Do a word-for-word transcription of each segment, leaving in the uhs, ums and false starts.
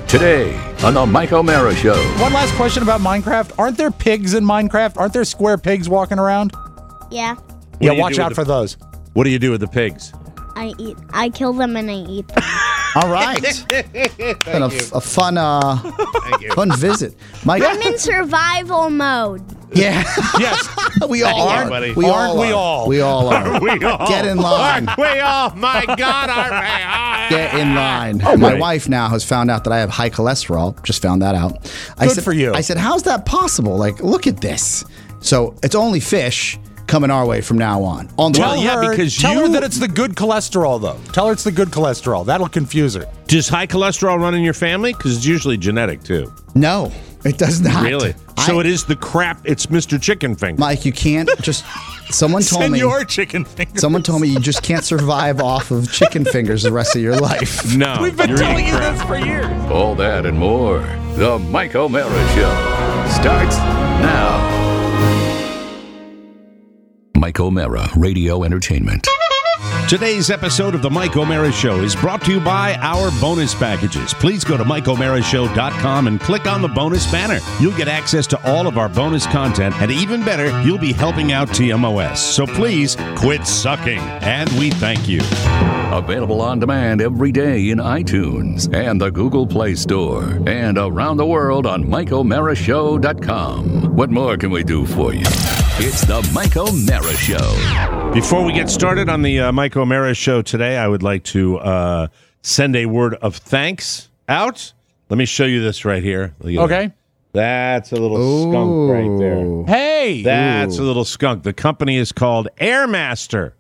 Today on the Mike O'Mara Show. One last question about Minecraft. Aren't there pigs in Minecraft? Aren't there square pigs walking around? Yeah. Yeah, watch out for those. What do you do with the pigs? I eat. I kill them and I eat them. All right. Been a, a fun, uh, fun visit, Mike. I'm in survival mode. Yeah. Yes. we all Aren't- are. buddy. We Aren't all we are. all? We all are. We all Get in line. Aren't we all? My God, aren't we? Get in line. Oh, My right. wife now has found out that I have high cholesterol. Just found that out. I Good said, for you. I said, how's that possible? Like, look at this. So it's only fish coming our way from now on. On the Well, Tell yeah, her, because tell you- her that it's the good cholesterol, though. Tell her it's the good cholesterol. That'll confuse her. Does high cholesterol run in your family? Because it's usually genetic, too. No, it does not. Really? So I- it is the crap. It's Mister Chicken Finger. Mike, you can't just. Someone told me. Senor chicken fingers. Someone told me you just can't survive off of chicken fingers the rest of your life. No. We've been you're telling eating you crap. this for years. All that and more. The Mike O'Mara Show starts now. Mike O'Mara Radio Entertainment. Today's episode of the Mike O'Mara Show is brought to you by our bonus packages. Please go to mike o'mara show dot com and click on the bonus banner. You'll get access to all of our bonus content, and even better, you'll be helping out T M O S. So please quit sucking, and we thank you. Available on demand every day in iTunes and the Google Play Store and around the world on mike o'mara show dot com. What more can we do for you? It's the Mike O'Mara Show. Before we get started on the uh, Mike O'Mara Show today, I would like to uh, send a word of thanks out. Let me show you this right here. Look at Okay. that. That's a little skunk right there. Hey. That's a little skunk. The company is called Airmaster,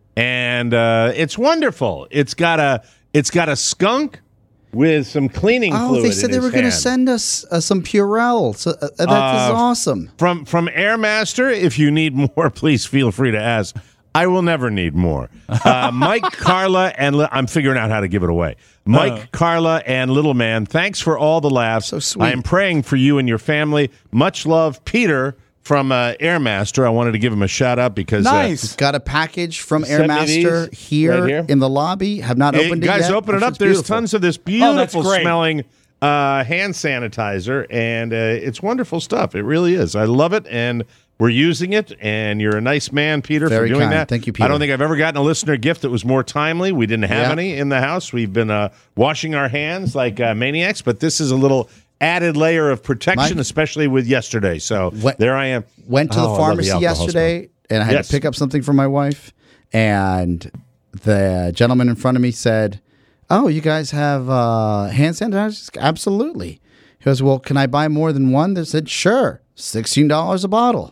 and uh, it's wonderful. It's got a it's got a skunk with some cleaning Oh, fluid they said in they his were going to hand. send us uh, some Purell. So uh, that is Uh, awesome. From from Airmaster. If you need more, please feel free to ask. I will never need more. Uh, Mike, Carla, and Li- I'm figuring out how to give it away. Mike, Uh. Carla, and Little Man, thanks for all the laughs. So sweet. I am praying for you and your family. Much love, Peter from uh, Airmaster. I wanted to give him a shout out because uh, Nice. Got a package from Send me Airmaster these here, right here. in the lobby. Have not Hey, opened guys, it yet. open it Which up. is There's beautiful. tons of this Oh, that's beautiful great. smelling uh, hand sanitizer, and uh, it's wonderful stuff. It really is. I love it, and we're using it. And you're a nice man, Peter, Very for doing kind. that. Thank you, I Peter. don't think I've ever gotten a listener gift that was more timely. We didn't have Yeah. any in the house. We've been uh, washing our hands like uh, maniacs, but this is a little added layer of protection, Mike? especially with yesterday. So What- there I am. Went to Oh, I the love pharmacy alcohol smell. yesterday, and I had Yes. to pick up something for my wife. And the gentleman in front of me said, "Oh, you guys have uh, hand sanitizer?" Absolutely. He goes, "Well, can I buy more than one?" They said, "Sure, sixteen dollars a bottle."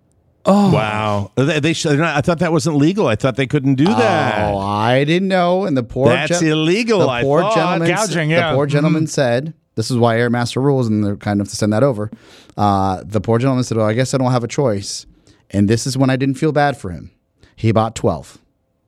Oh. Wow. They, they should, I thought that wasn't legal. I thought they couldn't do that. Oh, I didn't know. And the poor That's illegal, The I poor thought. gentleman, Gouging, yeah. The poor gentleman Mhm. said, "This is why Airmaster rules, and they're kind enough to send that over." Uh, the poor gentleman said, "Well, I guess I don't have a choice." And this is when I didn't feel bad for him. He bought twelve.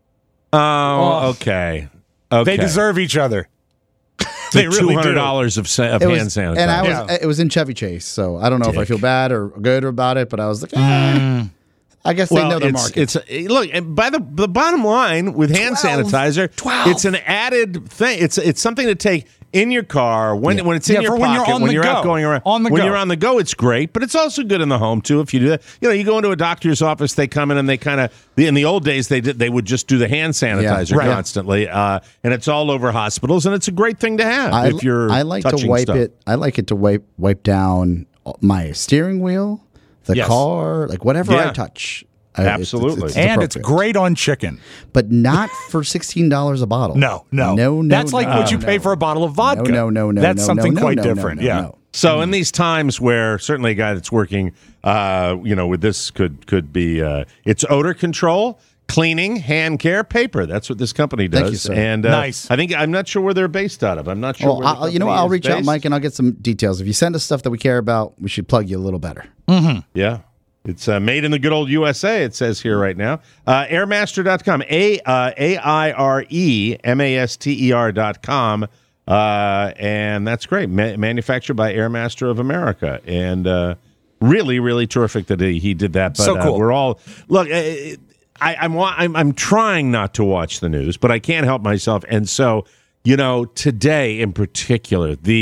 Oh, okay. Okay. They deserve each other. They really two hundred do. dollars of, sa- of It hand was, sanitizer. and I was, Yeah. it was in Chevy Chase, so I don't know if I Dick. feel bad or good about it, but I was like, eh, I guess they well, know their it's, market. it's a, look. And by the the bottom line with hand twelve. sanitizer, twelve. it's an added thing. It's it's something to take in your car when Yeah. when it's in Yeah, your for when pocket you're on when the you're out go. going around. On the when go. you're on the go, it's great, but it's also good in the home too. If you do that, you know, you go into a doctor's office, they come in and they kind of. In the old days, they did they would just do the hand sanitizer right. constantly, uh, and it's all over hospitals, and it's a great thing to have I, if you're. I like to touching wipe stuff. it. I like it to wipe wipe down my steering wheel, the Yes. car, like whatever I Yeah. touch. I- it's- Absolutely. it's, it's And it's appropriate. great on chicken. but not for sixteen dollars a bottle. No, no. no, no. That's like no, what you no. pay for a bottle of vodka. No, no, no, That's no, something no, quite no, no, different. no, yeah. no. So in these times where certainly a guy that's working, uh, you know, with this could could be uh, it's odor control, cleaning, hand care, paper. That's what this company does. Thank you, sir. And uh, Nice. I think I'm not sure where they're based out of. I'm not sure. Well, where the I'll, you know, what? company I'll is reach out, based. Mike, and I'll get some details. If you send us stuff that we care about, we should plug you a little better. Yeah. It's uh, made in the good old U S A, it says here right now. Uh, airmaster dot com. A, uh, A I R E M A S T E R dot com. Uh, and that's great. Ma- manufactured by Airmaster of America. And uh, really, really terrific that he, he did that. But So cool. uh, we're all... Look, uh, I, I'm, wa- I'm, I'm trying not to watch the news, but I can't help myself. And so, you know, today in particular, the...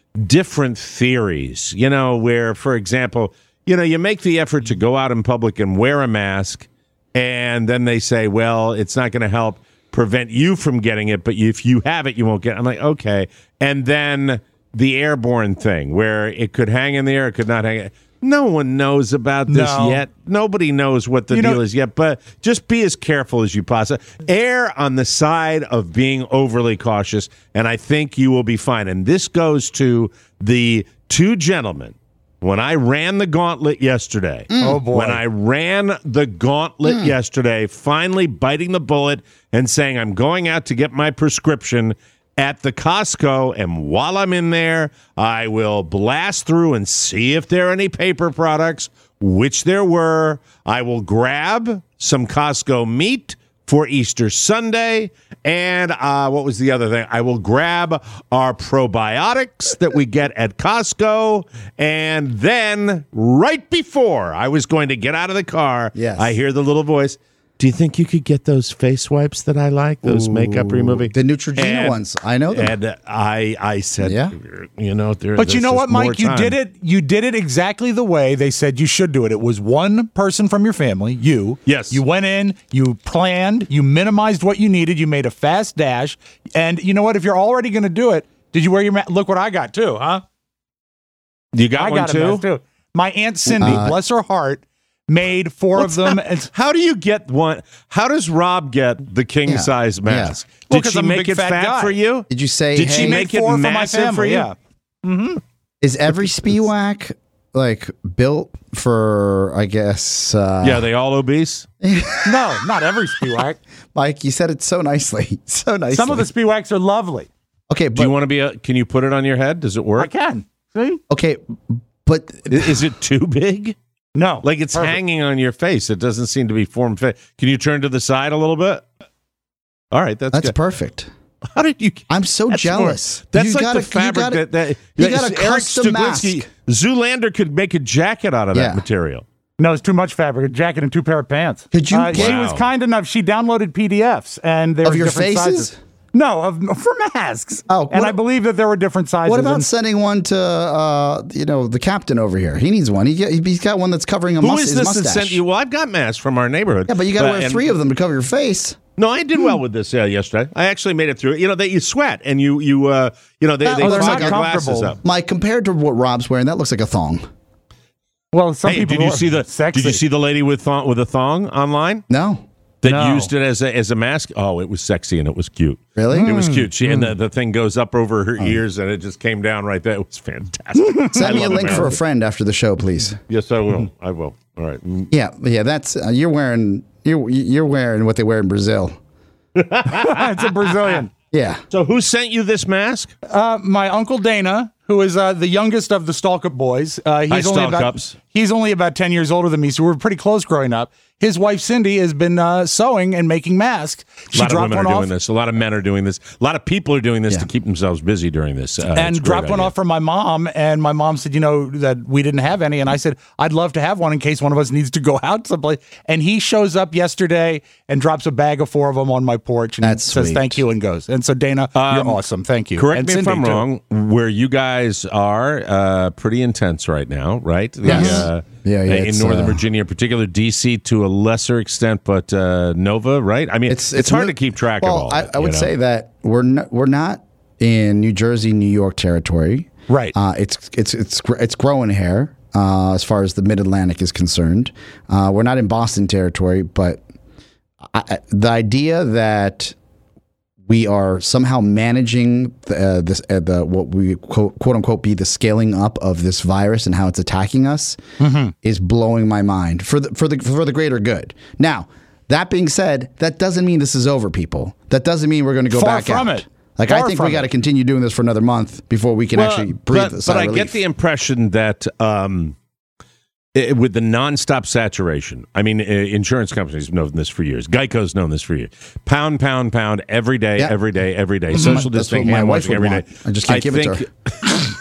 different theories, you know, where, for example, you know, you make the effort to go out in public and wear a mask, and then they say, well, it's not going to help prevent you from getting it, but if you have it, you won't get it. I'm like, okay. And then the airborne thing, where it could hang in the air, it could not hang. No one knows about this No. yet. Nobody knows what the You deal know- is yet, but just be as careful as you possibly. Err on the side of being overly cautious, and I think you will be fine. And this goes to the two gentlemen. When I ran the gauntlet yesterday, Oh, boy. when I ran the gauntlet yesterday, finally biting the bullet and saying I'm going out to get my prescription at the Costco, and while I'm in there, I will blast through and see if there are any paper products, which there were. I will grab some Costco meat for Easter Sunday, and uh, what was the other thing? I will grab our probiotics that we get at Costco, and then right before I was going to get out of the car, Yes. I hear the little voice, do you think you could get those face wipes that I like, those makeup removing? The Neutrogena And- ones. I know them. And I, I said, Yeah. you know, there. But you this know is what, more Mike? You time. did it. You did it exactly the way they said you should do it. It was one person from your family, you. Yes. You went in, you planned, you minimized what you needed, you made a fast dash. And you know what? If you're already going to do it, did you wear your mask? Look what I got too, huh? You got I one got too? a mask too. My Aunt Cindy, Uh, bless her heart, made four of them. And How do you get one? How does Rob get the king Yeah. size mask? Well, Did 'cause she I'm a make big it fat fat guy. for you? Did you say, Did hey, she she make made it four for my massive for family. you? Yeah. is every Spiewak like built for, I guess, uh, Yeah, they all obese. No, not every Spiewak. Mike, you said it so nicely. So nicely. Some of the Spiewaks are lovely. Okay, Do you but, want to be a? Can you put it on your head? Does it I work? can. See? okay, but I- Is it too big? No. Like it's Perfect. hanging on your face. It doesn't seem to be form fit. Can you turn to the side a little bit? All right, that's, that's good. perfect. How did you? I'm so That's jealous. more- that's You like gotta- the fabric you gotta, that, that you that got a Eric custom Stuglinski- mask. Zoolander could make a jacket out of that Yeah. material. No, it's too much fabric. A jacket and two pair of pants. Could you Uh, get- She was Wow. kind enough. She downloaded P D Fs and there Of were your different faces? sizes. No, of for masks. Oh, and what- I believe that there were different sizes. What about and- sending one to, uh, you know, the captain over here? He needs one. He get, he's got one that's covering a Who mus- is his this that mustache. sent you? Well, I've got masks from our neighborhood. Yeah, but you got to wear and- three of them to cover your face. No, I did well with this uh, yesterday. I actually made it through. You know, that you sweat and you you uh you know they, Oh, they they're fog not your glasses comfortable. up. Mike, compared to what Rob's wearing, that looks like a thong. Well, some Hey, people did you are see the sexy. did you see the lady with thong, with a thong online No, that No. used it as a as a mask? Oh, it was sexy and it was cute. really? It was cute. She and Hmm. the, the thing goes up over her ears and it just came down right there. It was fantastic. Send I me a love link for a America. friend after the show, please. Yes, I will. I will. All right. Mm. Yeah, yeah. That's uh, you're wearing. You're you're wearing what they wear in Brazil. It's a Brazilian. Yeah. So who sent you this mask? Uh, my uncle Dana, who is uh, the youngest of the Stalkup boys. Uh, he's Hi, only about Stalkups. he's only about ten years older than me, so we were pretty close growing up. His wife Cindy has been uh, sewing and making masks. A She lot of dropped women one are off doing this. A lot of men are doing this. A lot of people are doing this Yeah. to keep themselves busy during this. Uh, it's a and great dropped one idea. off from my mom. And my mom said, you know, that we didn't have any. And I said, I'd love to have one in case one of us needs to go out someplace. And he shows up yesterday and drops a bag of four of them on my porch and That's says, sweet. thank you, and goes. And so, Dana, Um, you're awesome. Thank you. Correct and me Cindy, if I'm too. wrong. Where you guys are, uh, pretty intense right now, right? The, Yes. uh, Yeah, yeah, In it's, Northern uh, Virginia, in particular, D C to a lesser extent, but uh, Nova, right? I mean, it's it's, hard really- to keep track well, of all. I, that, I would you know? say that we're not, we're not in New Jersey, New York territory. Right. Uh, it's it's it's gr- it's growing here uh, as far as the Mid Atlantic is concerned. Uh, we're not in Boston territory, but I, I- the idea that we are somehow managing the, uh, this uh, the what we quote, quote unquote be the scaling up of this virus and how it's attacking us is blowing my mind for the for the for the greater good. Now, that being said, that doesn't mean this is over, people. That doesn't mean we're going to go Far back from out. it. Like I Far think from we got to it. continue doing this for another month before we can Well, actually breathe. But, a sigh but of I get relief. the impression that um, i- with the nonstop saturation, I mean, uh, insurance companies have known this for years. Geico's known this for years. Pound, pound, pound, every day, Yeah. every day, every day. Social That's what distancing, my hand wife washing would every day. want. I just can't give it to her.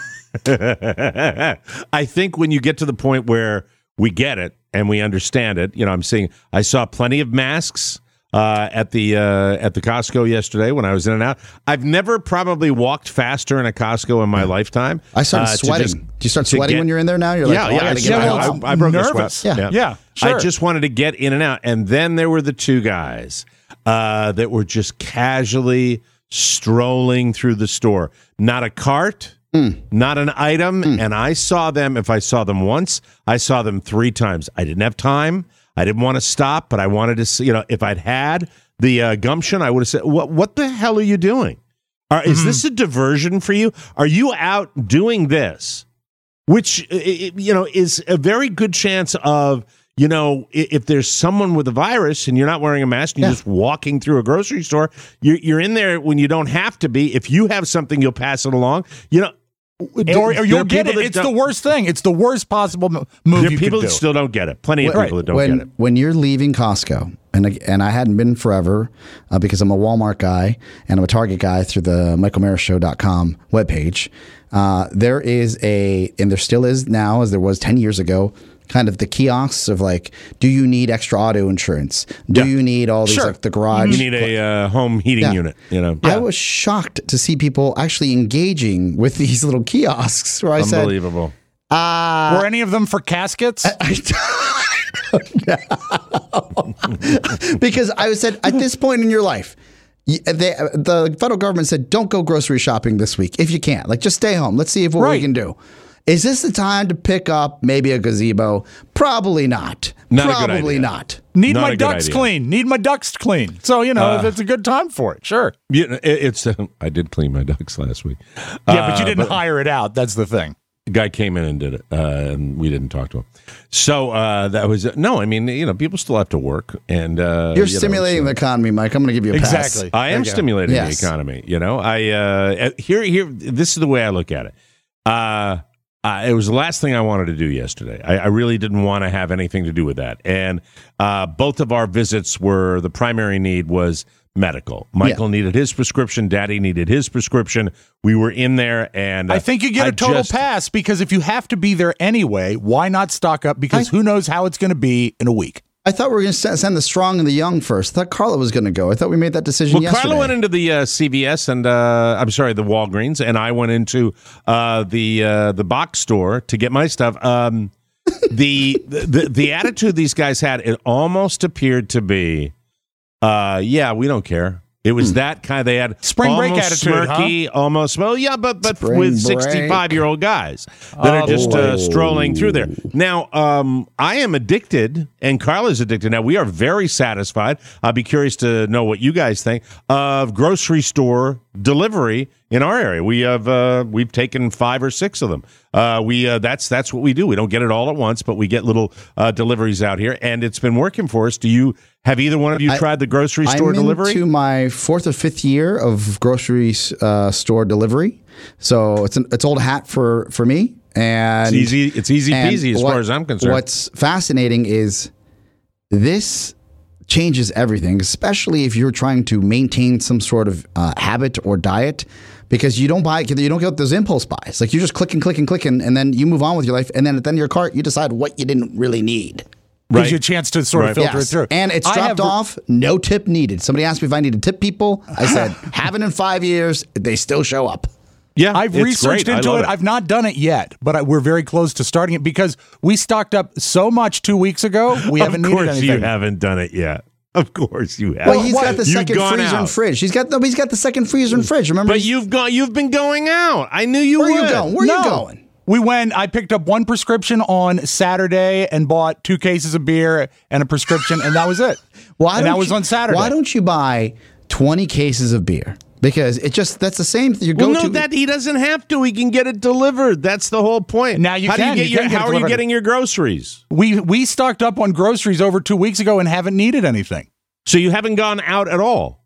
her. I think when you get to the point where we get it and we understand it, you know, I'm seeing, I saw plenty of masks. uh, at the uh, at the Costco yesterday when I was in and out. I've never probably walked faster in a Costco in my lifetime. I started uh, sweating. just- Do you start to sweating get- when you're in there now? You're yeah, like, oh, yeah, I I, gotta get yeah, my well, house. I'm I, I broke nervous. a sweat. Yeah. Yeah, sure. I just wanted to get in and out, and then there were the two guys uh, that were just casually strolling through the store. Not a cart, mm. not an item, mm. and I saw them. If I saw them once, I saw them three times. I didn't have time. I didn't want to stop, but I wanted to see, you know, if I'd had the uh, gumption, I would have said, what, what the hell are you doing? Are, is mm-hmm. this a diversion for you? Are you out doing this? Which, you know, is a very good chance of, you know, if there's someone with a virus and you're not wearing a mask and you're yeah. just walking through a grocery store, you're, you're in there when you don't have to be. If you have something, you'll pass it along. You know, Or, or you'll get it. It's the worst thing. It's the worst possible move there are you people could that do. still don't get it. Plenty of Right. people that don't when, get it. When you're leaving Costco, and and I hadn't been forever uh, because I'm a Walmart guy and I'm a Target guy through the michael mara show dot com webpage, uh, there is a, and there still is now, as there was ten years ago, kind of the kiosks of like, do you need extra auto insurance? Do Yeah. you need all these, Sure. like the garage? You need a uh, home heating Yeah. unit, you know. I was shocked to see people actually engaging with these little kiosks where I said, Unbelievable. uh, Were any of them for caskets? I don't know. Because I said, at this point in your life, y- they, the federal government said, don't go grocery shopping this week if you can't. Like, just stay home. Let's see if what we Right. can do. Is this the time to pick up maybe a gazebo? Probably not. Not a good Probably idea. not. Need Not my a good ducks idea. clean. Need my ducks clean. So, you know, Uh, it's a good time for it. Sure. You know, it, it's. Uh, I did clean my ducks last week. Yeah, but you Uh, didn't hire it out. That's the thing. The guy came in and did it, uh, and we didn't talk to him. So uh, that was no. I mean, you know, people still have to work, and uh, You're you know, stimulating so- the economy, Mike. I'm going to give you a pass. Exactly. I am There you go. stimulating Yes. the economy. You know, I uh, here here. This is the way I look at it. Uh, uh, it was the last thing I wanted to do yesterday. I, I really didn't want to have anything to do with that, and uh, both of our visits were the primary need was medical. Michael Yeah. needed his prescription. Daddy needed his prescription. We were in there, and uh, I think you get I a total just- pass because if you have to be there anyway, why not stock up? Because I- who knows how it's going to be in a week. I thought we were going to send the strong and the young first. I thought Carla was going to go. I thought we made that decision Well, yesterday. Carla went into the uh, C V S and uh, I'm sorry, the Walgreens, and I went into uh, the uh, the box store to get my stuff. Um, the, the the attitude these guys had, it almost appeared to be, uh, yeah, we don't care. It was that kind of, they had Spring break almost attitude, smirky, almost, well, yeah, but but Spring with break. sixty-five-year-old guys that are just uh, strolling through there. Now, um, I am addicted, and Carla's addicted. Now, we are very satisfied. I'll be curious to know what you guys think of grocery store delivery in our area. We have uh, we've taken five or six of them. Uh, we uh, that's that's what we do. We don't get it all at once, but we get little uh, deliveries out here, and it's been working for us. Do you have either one of you I- tried the grocery store I'm delivery? into my fourth or fifth year of grocery uh, store delivery, so it's an it's old hat for for me. And It's easy. It's easy and peasy as what- far as I'm concerned. What's fascinating is this changes everything, especially if you're trying to maintain some sort of uh, habit or diet. Because you don't buy, you don't get those impulse buys. Like you just click and click and click, and, and then you move on with your life. And then at the end of your cart, you decide what you didn't really need. Gives Right. you a chance to sort Right. of filter Yes. it through. And it's I dropped have- off, no tip needed. Somebody asked me if I need to tip people. I said, haven't in five years. They still show up. Yeah, I've it's researched great. I into love it. I've not done it yet, but I, we're very close to starting it because we stocked up so much two weeks ago. We haven't of needed course anything. you haven't done it yet. Of course you have. Well, he's what? got the You've second gone freezer out. and fridge. He's got the, he's got the second freezer and fridge. Remember? But he's- you've gone. You've been going out. I knew you where would. are you going? Where are no. you going? We went, I picked up one prescription on Saturday and bought two cases of beer and a prescription, and that was it. Why and don't that was you- on Saturday. Why don't you buy twenty cases of beer? Because it just that's the same. You Well, go no, to that he doesn't have to. He can get it delivered. That's the whole point. Now you how can. Do you get You your, can get it how are you delivered. getting your groceries? we we stocked up on groceries over two weeks ago and haven't needed anything. So you haven't gone out at all.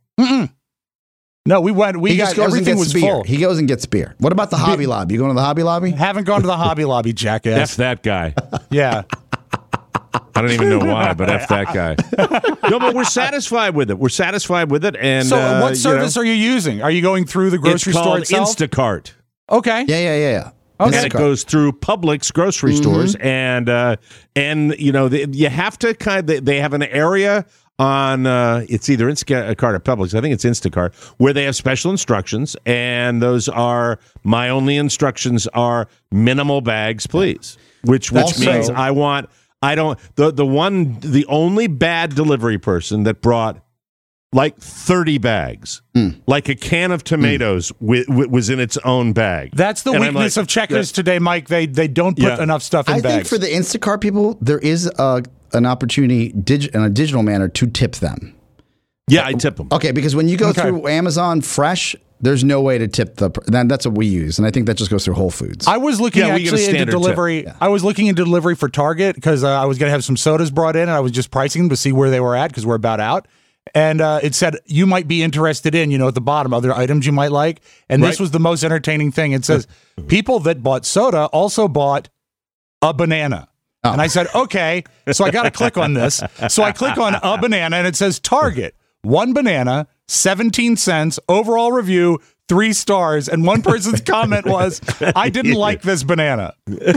No, we went. We he got just goes and everything gets was beer. full. He goes and gets beer. What about the Hobby Lobby? You going to the Hobby Lobby? Haven't gone to the Hobby Lobby, F jackass. that guy. Yeah. I don't even know why, but F that guy. No, but we're satisfied with it. We're satisfied with it. And So, uh, what service you know, are you using? Are you going through the grocery it's store called itself? Instacart. Okay. Yeah, yeah, yeah, yeah. Okay. And it goes through Publix grocery Mm-hmm. stores, and uh, and you know the, you have to kind of they have an area on uh, it's either Instacart or Publix. I think it's Instacart, where they have special instructions, and those are my only instructions are minimal bags, please. Which which Also- means I want I don't the the one the only bad delivery person that brought like thirty bags, Mm. like a can of tomatoes wi- wi- was in its own bag. That's the And I'm weakness like, of Checkers today, Mike. They they don't put Yeah. enough stuff in I bags. think for the Instacart people, there is a, an opportunity dig, in a digital manner to tip them. Yeah, I tip them. Okay, because when you go Okay. through Amazon Fresh, there's no way to tip the. Then that's what we use, and I think that just goes through Whole Foods. I was looking Yeah, we get a actually into standard tip. delivery. I was looking into delivery for Target because uh, I was going to have some sodas brought in, and I was just pricing them to see where they were at because we're about out. And uh, it said you might be interested in, you know, at the bottom, other items you might like. And this Right. was the most entertaining thing. It says people that bought soda also bought a banana. Oh. And I said, okay. So I got to click on this. So I click on a banana, and it says Target, one banana, seventeen cents, overall review, three stars. And one person's comment was, I didn't like this banana.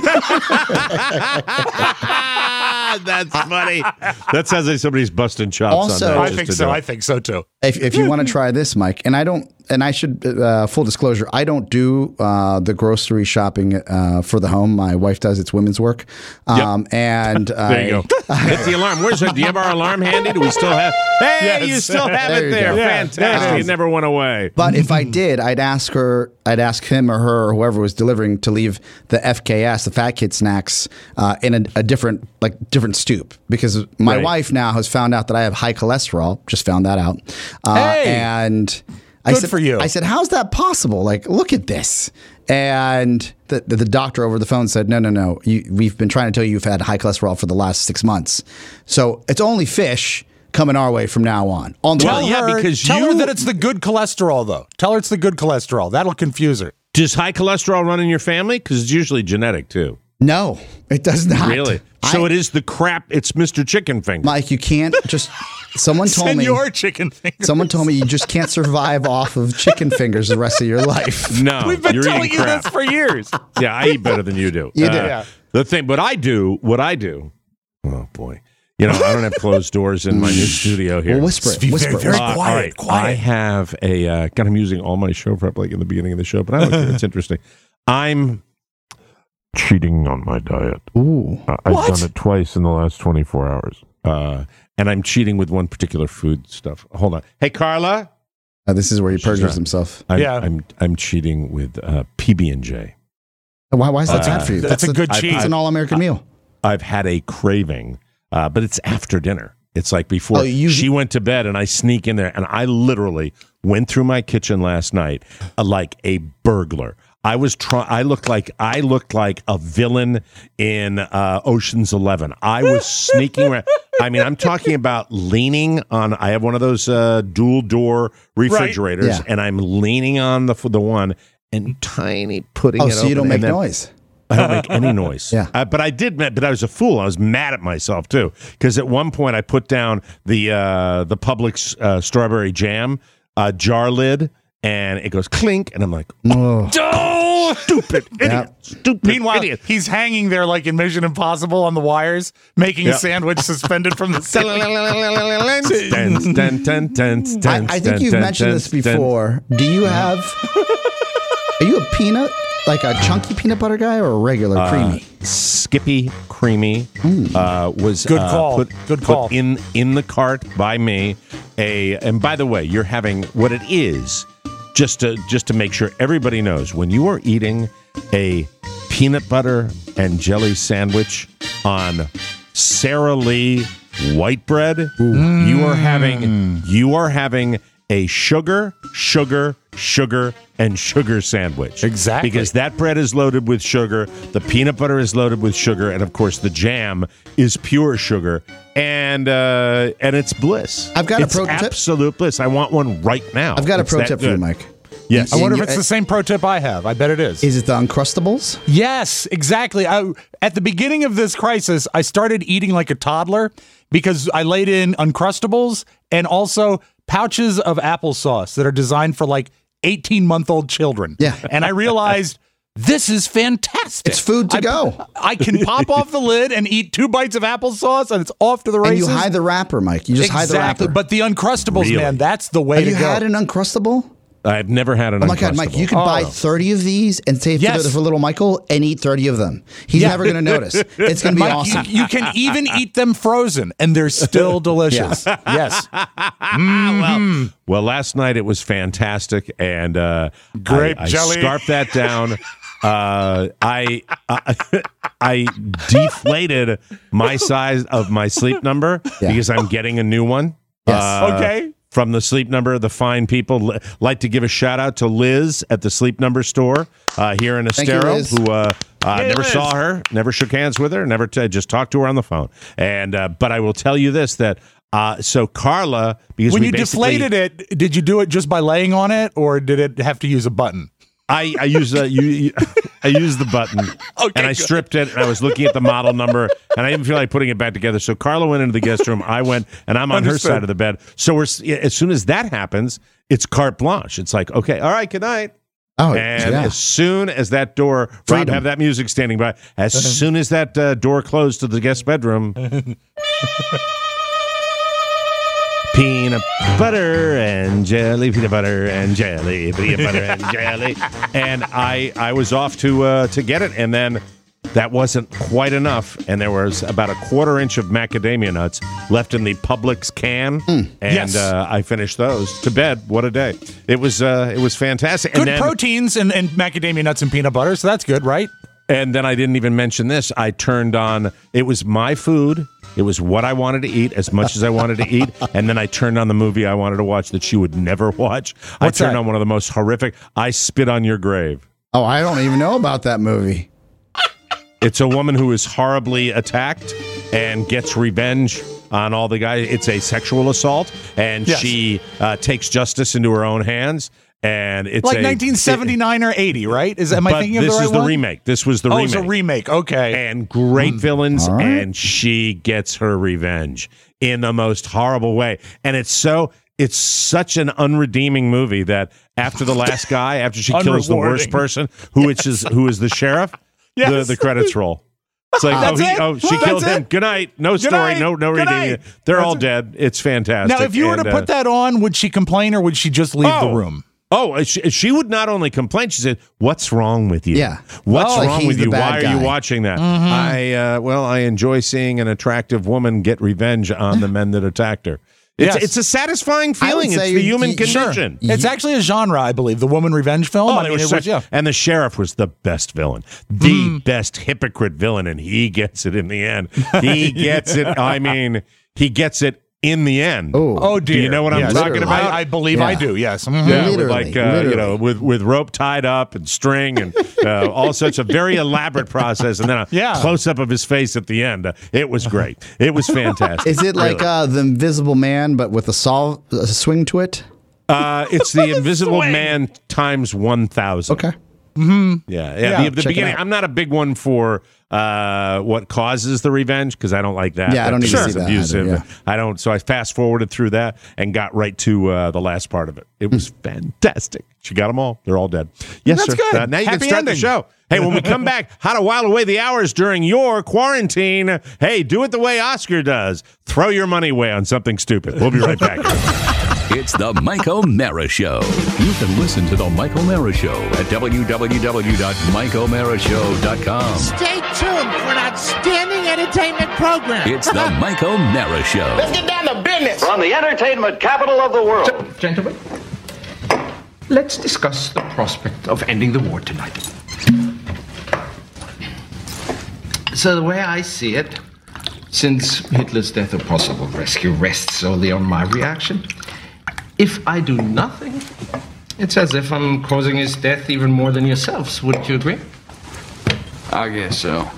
That's funny. That sounds like somebody's busting chops. Also- on that I just think to so. do it. I think so too. If, if you want to try this, Mike, and I don't, and I should, uh, full disclosure, I don't do uh, the grocery shopping uh, for the home. My wife does. It's women's work. Um, And There you go. That's the alarm. Where's it? Do you have our alarm handy? Do we still have? Hey, Yes. you still have There it you there. go. Yeah, Fantastic. there it It is. never went away. But if I did, I'd ask her, I'd ask him or her or whoever was delivering to leave the F K S, the Fat Kid snacks, uh, in a, a different, like different stoop, because my Right. wife now has found out that I have high cholesterol. Just found that out. Uh, Hey! and I Good said, for you. I said, how's that possible? Like, look at this. And the, the, the doctor over the phone said, no, no, no. You, we've been trying to tell you you've had high cholesterol for the last six months. So it's only fish coming our way from now on. On the Well, way. yeah, her, because tell her you- that it's the good cholesterol, though. Tell her it's the good cholesterol. That'll confuse her. Does high cholesterol run in your family? Because it's usually genetic too. No, it does not. Really? So I- it is the crap. It's Mister Chicken Finger. Mike, you can't just. Someone told me. Senor chicken fingers. Someone told me you just can't survive off of chicken fingers the rest of your life. no, We've been you're telling eating you crap. this for years. Yeah, I eat better than you do. You do. Yeah. The thing, but I do, what I do, oh boy. You know, I don't have closed doors in my new studio here. Well, whisper it. Be Whisper very, it. very Uh, quiet, all right. quiet. I have a, uh, God, I'm using all my show prep like in the beginning of the show, but I don't care. It's interesting. I'm cheating on my diet. Ooh. Uh, I've What? done it twice in the last twenty-four hours. Uh, and I'm cheating with one particular food stuff. Hold on. Hey, Carla. Uh, this is where he perjures not- himself. I'm, Yeah. I'm, I'm cheating with uh, P B and J. Why, why is that Uh, bad for you? that's a good It's cheat. an all-American meal. I've had a craving, uh, but it's after dinner. It's like before Oh, you- she went to bed, and I sneak in there, and I literally went through my kitchen last night uh, like a burglar. I was trying. I looked like I looked like a villain in uh, Ocean's Eleven. I was sneaking around. I mean, I'm talking about leaning on. I have one of those uh, dual door refrigerators, Yeah. and I'm leaning on the the one and tiny putting Oh, it. so you open, don't make and then- noise. I don't make any noise. Yeah. Uh, but I did, but I was a fool. I was mad at myself too, because at one point I put down the uh, the Publix uh, strawberry jam uh, jar lid, and it goes clink, and I'm like, Oh. oh, stupid idiot, Yep. stupid Meanwhile, idiot. he's hanging there like in Mission Impossible on the wires, making Yeah. a sandwich suspended from the ceiling. Dun, dun, dun, dun, I, dun, I think dun, you've dun, mentioned dun, this dun. before. Do you have? Are you a peanut, like a chunky peanut butter guy, or a regular Uh, creamy? Skippy Creamy uh, was Good uh, call. Put, Good put call. in in the cart by me. A and by the way, you're having what it is. Just to just to make sure everybody knows, when you are eating a peanut butter and jelly sandwich on Sara Lee white bread, you are having you are having a sugar, sugar, sugar, and sugar sandwich. Exactly. Because that bread is loaded with sugar, the peanut butter is loaded with sugar, and of course the jam is pure sugar, and uh, and it's bliss. I've got a it's pro tip. absolute bliss. I want one right now. I've got a It's pro that tip for you, good. Mike. Yes. I wonder if you- it's the same pro tip I have. I bet it is. Is it the Uncrustables? Yes, exactly. I, at the beginning of this crisis, I started eating like a toddler because I laid in Uncrustables and also pouches of applesauce that are designed for like eighteen-month-old children. Yeah. And I realized this is fantastic. It's food to I, go. I can pop off the lid and eat two bites of applesauce, and it's off to the And races. you hide the wrapper, Mike. You just hide the exactly. wrapper. But the Uncrustables, Really? man, that's the way Have to you go. had an Uncrustable? I've never had an Oh my God, Mike, you could Oh. buy thirty of these and save Yes. for, for little Michael and eat thirty of them. He's Yeah. never going to notice. It's going to be Mike, awesome. you, you can even eat them frozen, and they're still delicious. Yes. well, well, last night it was fantastic, and uh, Grape I, I jelly. scarfed that down. Uh, I, I I deflated my size of my sleep number Yeah. because I'm getting a new one. Yes. Uh, Okay. From the Sleep Number, the fine people. L- like to give a shout out to Liz at the Sleep Number store uh, here in Thank you, Estero, Liz. who uh, uh, Hey, never Liz. saw her, never shook hands with her, never t- just talked to her on the phone. And uh, but I will tell you this that. Uh, so Carla, because When we you basically- deflated it, did you do it just by laying on it, or did it have to use a button? I, I use uh, you, you I used the button and I good. stripped it and I was looking at the model number and I didn't feel like putting it back together. So Carla went into the guest room. I went and I'm on Understood. her side of the bed. So we're as soon as that happens, it's carte blanche. It's like, okay, all right, good night. Oh, And yeah. as soon as that door, Rob, Freedom. have that music standing by. As soon as that uh, door closed to the guest bedroom, peanut butter and jelly, peanut butter and jelly, peanut butter and jelly, and I I was off to uh, to get it, and then that wasn't quite enough, and there was about a quarter inch of macadamia nuts left in the Publix can, and Yes. uh, I finished those to bed. What a day! It was uh, it was fantastic. Good and then, proteins and, and macadamia nuts and peanut butter, so that's good, right? And then I didn't even mention this. I turned on, it was my food. It was what I wanted to eat as much as I wanted to eat. And then I turned on the movie I wanted to watch that she would never watch. What's I turned that? on one of the most horrific, I Spit on Your Grave. Oh, I don't even know about that movie. It's a woman who is horribly attacked and gets revenge on all the guys. It's a sexual assault, and Yes. she uh, takes justice into her own hands. And it's Like a, nineteen seventy-nine or eighty, right? Is am I But thinking of this the right is the one? remake. This was the Oh, remake. it's a remake. Okay. And great villains, all right. and she gets her revenge in the most horrible way. And it's so it's such an unredeeming movie that after the last guy, after she kills the worst Unrewarding. person, who which is who is the sheriff, Yes. the the credits roll. It's like That's oh, he, it? oh she That's killed it? him. Good night. No Good story. night. No no Good redeeming. night. They're That's all it. dead. It's fantastic. Now, if you were And, to uh, put that on, would she complain or would she just leave the Oh. room? Oh, she, she would not only complain. She said, "What's wrong with you? Yeah. What's Oh, like wrong he's with the you? bad Why are guy. you watching that?" Mm-hmm. I uh, well, I enjoy seeing an attractive woman get revenge on the men that attacked her. It's Yes. it's a satisfying I would feeling. It's say the you- human you- condition. Sure. It's actually a genre, I believe, the woman revenge film. Oh, I they mean, were it such- was, yeah. and the sheriff was the best villain, the best hypocrite villain, and he gets it in the end. He gets it. I mean, he gets it in the end. Oh, Oh, dear. Do you know what I'm Yes. talking Literally. about? I, I believe Yeah. I do, yes. Mhm. Yeah, with Literally, like uh, you literally. know, with with rope tied up and string and uh, all such a very elaborate process, and then a Yeah. close up of his face at the end. Uh, it was great. It was fantastic. Is it like Really. uh, the Invisible Man, but with a, sol- a swing to it? Uh, it's the Invisible Man times one thousand. Okay. Yeah, yeah. Yeah, the, the check it beginning. out. I'm not a big one for uh, what causes the revenge because I don't like that. Yeah, I don't That need to seems see that abusive. either, yeah. I don't. So I fast forwarded through that and got right to uh, the last part of it. It was fantastic. She got them all. They're all dead. Yes, That's sir. good. Uh, now you Happy can start ending. the show. Hey, when we come back, how to while away the hours during your quarantine. Hey, do it the way Oscar does. Throw your money away on something stupid. We'll be right back. It's the Mike O'Mara Show. You can listen to the Mike O'Mara Show at w w w dot mike o'mara show dot com. Stay tuned for an outstanding entertainment program. It's the Mike O'Mara Show. Let's get down to business. From the entertainment capital of the world. Gentlemen, let's discuss the prospect of ending the war tonight. So the way I see it, since Hitler's death of possible rescue rests solely on my reaction, if I do nothing, it's as if I'm causing his death even more than yourselves. Wouldn't you agree? I guess so.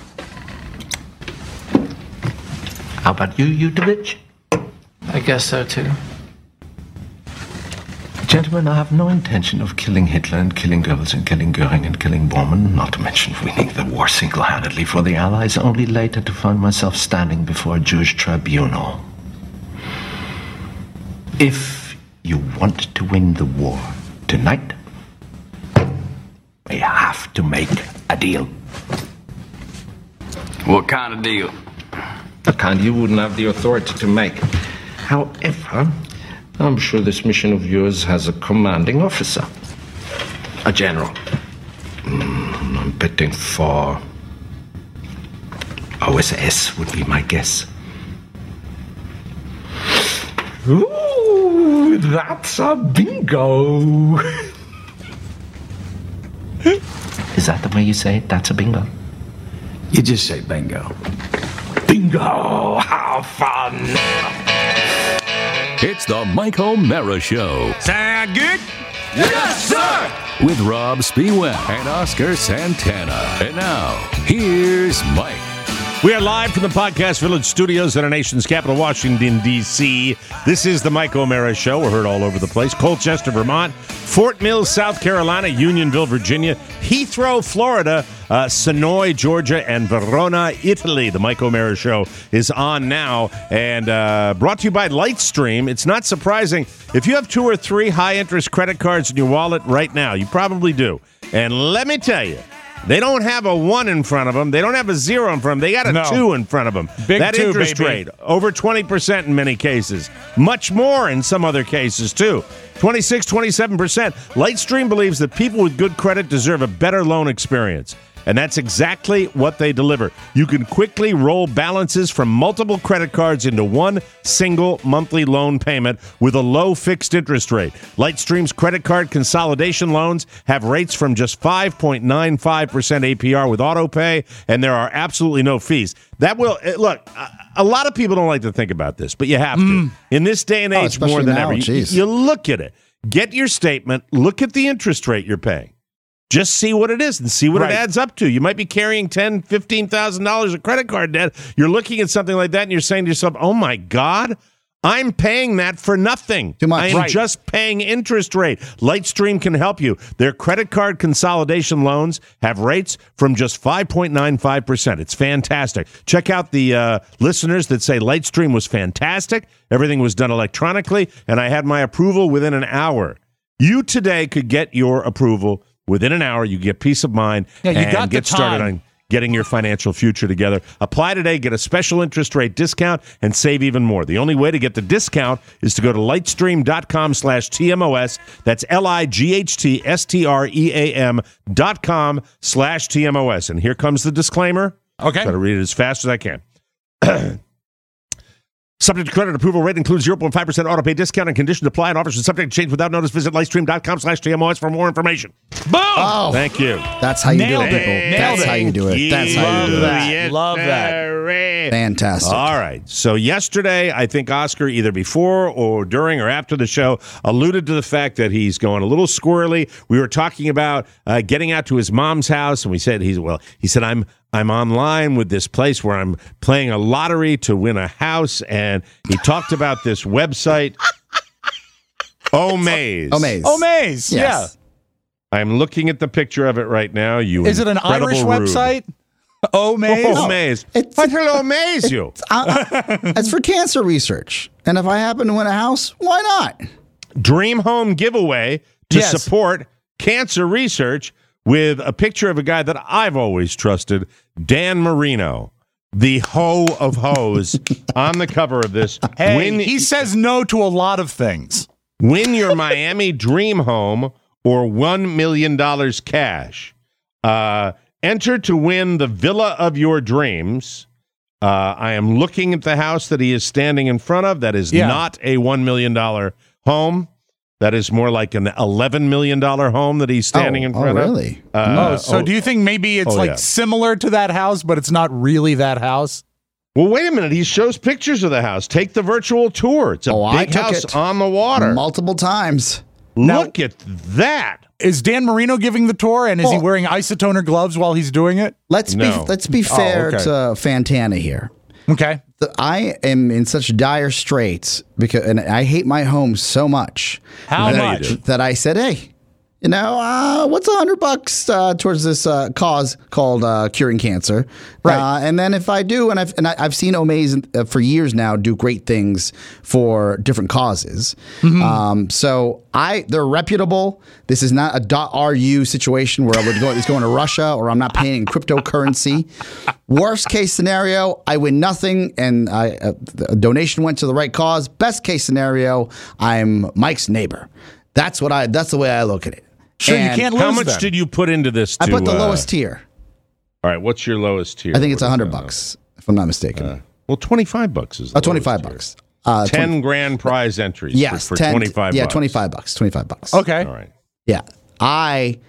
How about you, Yutovich? I guess so too. Gentlemen, I have no intention of killing Hitler and killing Goebbels and killing Goering and killing Bormann, not to mention winning the war single-handedly for the Allies, only later to find myself standing before a Jewish tribunal. If you want to win the war tonight, we have to make a deal. What kind of deal? The kind you wouldn't have the authority to make. However, I'm sure this mission of yours has a commanding officer. A general. Mm, I'm betting for O S S would be my guess. Ooh, that's a bingo. Is that the way you say it? That's a bingo. You just say bingo. Bingo! How fun! It's the Mike O'Mara Show. Sound good? Yes, sir! With Rob Spiewak and Oscar Santana. And now, here's Mike. We are live from the Podcast Village studios in our nation's capital, Washington, D C This is the Mike O'Mara Show. We're heard all over the place. Colchester, Vermont, Fort Mill, South Carolina, Unionville, Virginia, Heathrow, Florida, uh, Sonoy, Georgia, and Verona, Italy. The Mike O'Mara Show is on now and uh, brought to you by Lightstream. It's not surprising. If you have two or three high-interest credit cards in your wallet right now, you probably do. And let me tell you, they don't have a one in front of them. They don't have a zero in front of them. They got a No. two in front of them. Big that two, interest baby. rate, over twenty percent in many cases. Much more in some other cases, too. twenty-six, twenty-seven percent. Lightstream believes that people with good credit deserve a better loan experience. And that's exactly what they deliver. You can quickly roll balances from multiple credit cards into one single monthly loan payment with a low fixed interest rate. Lightstream's credit card consolidation loans have rates from just five point nine five percent A P R with autopay, and there are absolutely no fees. That will, look, a lot of people don't like to think about this, but you have to. In this day and Oh, age, more especially than now, ever, you, geez. you look at it. Get your statement, look at the interest rate you're paying. Just see what it is and see what Right. it adds up to. You might be carrying ten thousand dollars, fifteen thousand dollars of credit card debt. You're looking at something like that and you're saying to yourself, oh my God, I'm paying that for nothing. Too much. I am Right. just paying interest rate. Lightstream can help you. Their credit card consolidation loans have rates from just five point nine five percent. It's fantastic. Check out the uh, listeners that say Lightstream was fantastic. Everything was done electronically, and I had my approval within an hour. You today could get your approval within an hour. You get peace of mind Yeah, you and got the get started time. on getting your financial future together. Apply today, get a special interest rate discount, and save even more. The only way to get the discount is to go to lightstream.com slash TMOS. That's L-I-G-H-T-S-T-R-E-A-M dot com slash TMOS. And here comes the disclaimer. Okay. Got to read it as fast as I can. Subject to credit approval rate includes zero point five percent auto pay discount and conditions apply and offers are subject to change without notice. Visit lightstream.com slash TMOS for more information. Boom! Oh, Thank you. that's how you Nailed do it, it. people. Nailed That's it. how you do it. That's how you do Love it. that. Love that. Fantastic. All right. So yesterday, I think Oscar, either before or during or after the show, alluded to the fact that he's going a little squirrely. We were talking about uh, getting out to his mom's house, and we said he's well. He said I'm I'm online with this place where I'm playing a lottery to win a house, and he talked about this website, Omaze. Omaze. Oh, Maze. Yes. I'm looking at the picture of it right now. You Yeah. Is it an incredible Irish rube. website? Oh, Maze. Oh, Maze. It's- What will amaze you? Uh, uh, it's for cancer research. And if I happen to win a house, why not? Dream Home giveaway to Yes. support cancer research with a picture of a guy that I've always trusted, Dan Marino, the hoe of hoes, on the cover of this. Hey, win, he says no to a lot of things. win your Miami dream home or one million dollars cash. Uh, enter to win the villa of your dreams. Uh, I am looking at the house that he is standing in front of. That is Yeah. not a one million dollars home. That is more like an eleven million dollars home that he's standing Oh, in oh, front really? of. Uh, oh, so do you think maybe it's oh, like yeah. similar to that house, but it's not really that house? Well, wait a minute. He shows pictures of the house. Take the virtual tour. It's a Oh, I big took house it. on the water. Multiple times. Look at that. Is Dan Marino giving the tour, and is he Oh. wearing isotoner gloves while he's doing it? Let's No. be let's be fair okay. to Fantana here. Okay. The- I am in such dire straits because, and I hate my home so much. How I know you much? do. That I said, hey, You know, uh, what's a hundred bucks uh, towards this uh, cause called uh, curing cancer? Right. Uh, and then if I do, and I've and I, I've seen Omaze uh, for years now do great things for different causes. Mm-hmm. Um, so I, they're reputable. This is not a .ru situation where we're going, it's going to Russia or I'm not paying in cryptocurrency. Worst case scenario, I win nothing, and I, uh, the donation went to the right cause. Best case scenario, I'm Mike's neighbor. That's what I. That's the way I look at it. Sure, And you can't lose How much them. did you put into this? To, I put the uh, lowest tier. All right, what's your lowest tier? I think it's What a is hundred that? bucks, if I'm not mistaken. Uh, well, twenty-five bucks is the oh, twenty-five lowest tier. bucks. Uh, ten twenty grand prize entries. yes, for, for ten, twenty-five. Yeah, bucks. twenty-five bucks. Twenty-five bucks. Okay. All right. Yeah, I.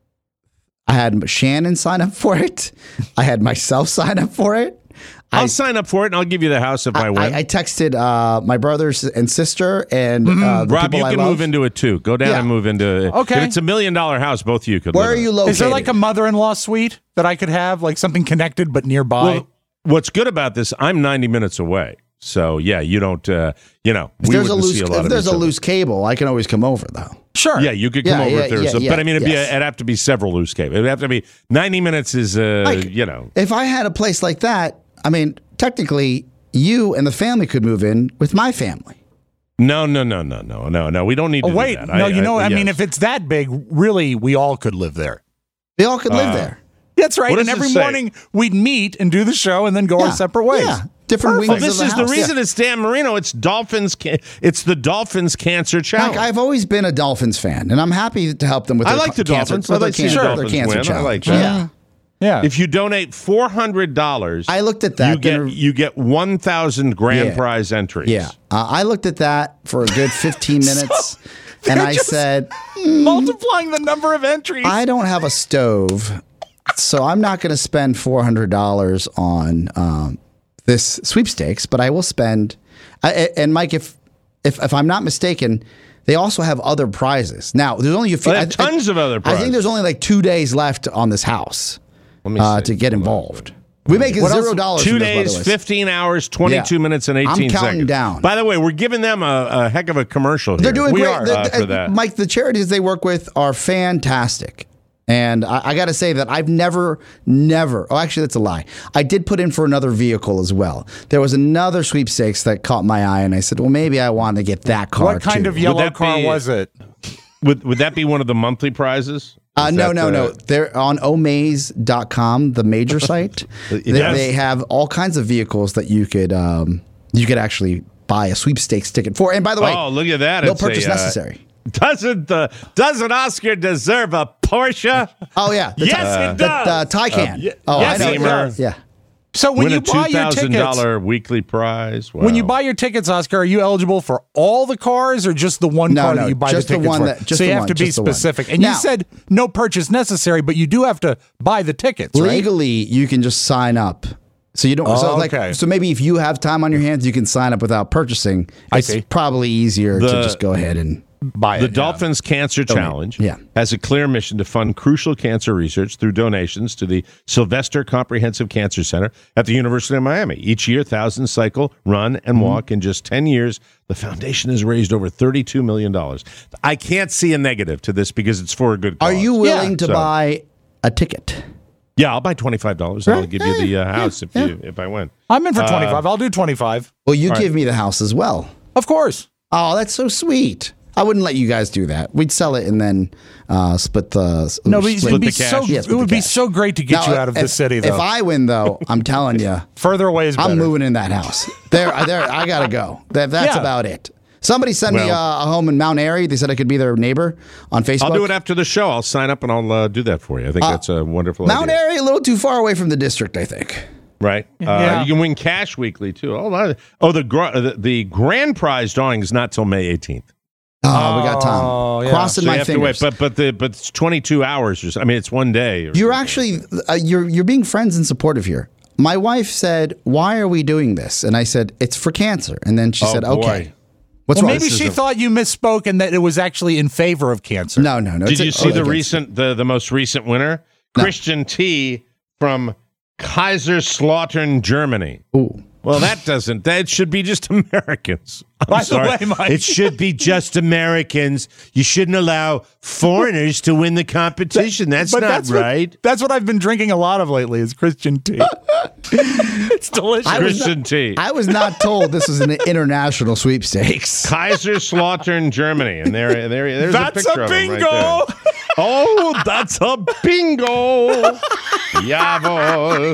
I had Shannon sign up for it. I had myself sign up for it. I'll I, sign up for it, and I'll give you the house if I, I, win. I, I texted uh, my brothers and sister and uh, the Rob, people you I can love. move into it too. Go down Yeah. and move into it. Okay. If it's a million dollar house, both of you could Where live are in you it. located? Is there like a mother-in-law suite that I could have, like something connected but nearby? Well, what's good about this, I'm ninety minutes away. So, yeah, you don't, uh, you know, If we there's a wouldn't loose, see a lot if of there's each a other. loose cable, I can always come over though. sure. Yeah, you could come Yeah, over yeah, if there's yeah, a, yeah, but I mean, it'd, be yes. a, it'd have to be several loose cables. It'd have to be ninety minutes is, uh, Like, you know. If I had a place like that, I mean, technically, you and the family could move in with my family. No, no, no, no, no, no, no. We don't need to Oh, wait. do that. No, you know, I, mean, yes. if it's that big, really, we all could live there. They all could live Uh, there. That's right. What And does it every say? morning we'd meet and do the show and then go our Yeah. separate ways. Yeah. Different Perfect. wings Well, this of is the the house. reason it's Dan Marino. It's Dolphins. Ca- It's the Dolphins Cancer Challenge. Like, I've always been a Dolphins fan, and I'm happy to help them with I their like the cancer, Dolphins. with I their like seeing cancer, the their Dolphins cancer win. I challenge. like that. Yeah. Yeah. If you donate four hundred dollars, I looked at that. You get Then- you get one thousand grand Yeah. prize entries. Yeah. Uh, I looked at that for a good fifteen minutes, and they're I just- said, Multiplying the number of entries. I don't have a stove, so I'm not going to spend four hundred dollars on um, this sweepstakes, but I will spend. I, and Mike, if, if if I'm not mistaken, they also have other prizes. Now, there's only a few. They have I- I- tons of other I prizes. think there's only like two days left on this house Let me uh, see. to get Hold on. involved. We make it What zero else? dollars. Two from this, by the days, way. fifteen hours, twenty-two Yeah. minutes, and I'm eighteen counting seconds. down. By the way, we're giving them a, a heck of a commercial here. They're doing We great. are, The- uh, the- for that. Mike, the charities they work with are fantastic. And I, I got to say that I've never, never, oh, actually, that's a lie. I did put in for another vehicle as well. There was another sweepstakes that caught my eye, and I said, well, maybe I want to get that car What kind too. of yellow that car be- was it? Would would that be one of the monthly prizes? Uh, Is no, that no, the- no. They're on omaze dot com, the major site. they, Yes. they have all kinds of vehicles that you could um, you could actually buy a sweepstakes ticket for. And by the way, Oh, look at that! no It's a, purchase uh, necessary. Doesn't the doesn't Oscar deserve a Porsche? Oh yeah, the Yes, Ti- it the, does. The Taycan. Uh, oh, yes, I know. it does. Yeah. So when Win you a two buy your thousand tickets, dollar weekly prize. Wow. when you buy your tickets, Oscar, are you eligible for all the cars or just the one No, car no, that you buy just the the tickets one for? that- just so you the have one, to be just the one. specific. And Now- you said no purchase necessary, but you do have to buy the tickets, right? Legally, you can just sign up. So you don't. so Oh, like, okay. so maybe if you have time on your hands, you can sign up without purchasing. I It's see. probably easier The- to just go ahead and. Buy it. The yeah. Dolphins Cancer Challenge Yeah. has a clear mission to fund crucial cancer research through donations to the Sylvester Comprehensive Cancer Center at the University of Miami. Each year, thousands cycle, run, and Mm-hmm. walk. In just ten years, the foundation has raised over thirty-two million dollars. I can't see a negative to this because it's for a good cause. Are you willing Yeah, to so- buy a ticket? Yeah, I'll buy twenty-five dollars and I'll Right. give you the uh, house if yeah. you if I win. I'm in for Uh, twenty-five. I'll do twenty-five. Well, you give me the house as well. Of course. Oh, that's so sweet. I wouldn't let you guys do that. We'd sell it and then uh, split the. No, but it split would be the cash. so Yeah, it split would the be cash. so great to get Now, you out of the if- city, though. If I win, though, I'm telling you, Further away is better. I'm moving in that house. There, there. I gotta go. That, that's Yeah. about it. Somebody sent me Well- uh, a home in Mount Airy. They said I could be their neighbor on Facebook. I'll do it after the show. I'll sign up and I'll uh, do that for you. I think that's a wonderful Mount idea. Airy, a little too far away from the district, I think. Right. Uh, Yeah. You can win cash weekly, too. Oh, that- oh the, gr- the the grand prize drawing is not till May eighteenth. Oh, we got time. Oh, yeah. Crossing So you my have fingers. to wait. But but the but it's twenty-two hours. Or so, I mean, it's one day. Or You're something. actually uh, you're you're being friends and supportive here. My wife said, "Why are we doing this?" And I said, "It's for cancer." And then she Oh, said, boy. "Okay." What's well, wrong? maybe This is she a- thought you misspoke and that it was actually in favor of cancer. No, no, no. Did it's a- you see oh, the against- recent the the most recent winner? No. Christian T from Kaiserslautern, Germany. Ooh. Well, that doesn't. That should be just Americans. I'm By the sorry. way, Mike- It should be just Americans. You shouldn't allow foreigners to win the competition. That's But not that's right. What, that's what I've been drinking a lot of lately is Christian tea. It's delicious. I was Christian not- tea. I was not told this was an international sweepstakes. Kaiserslautern, Germany, and there, there, there's That's a picture a of him right bingo. there. Oh, that's a bingo! Jawohl.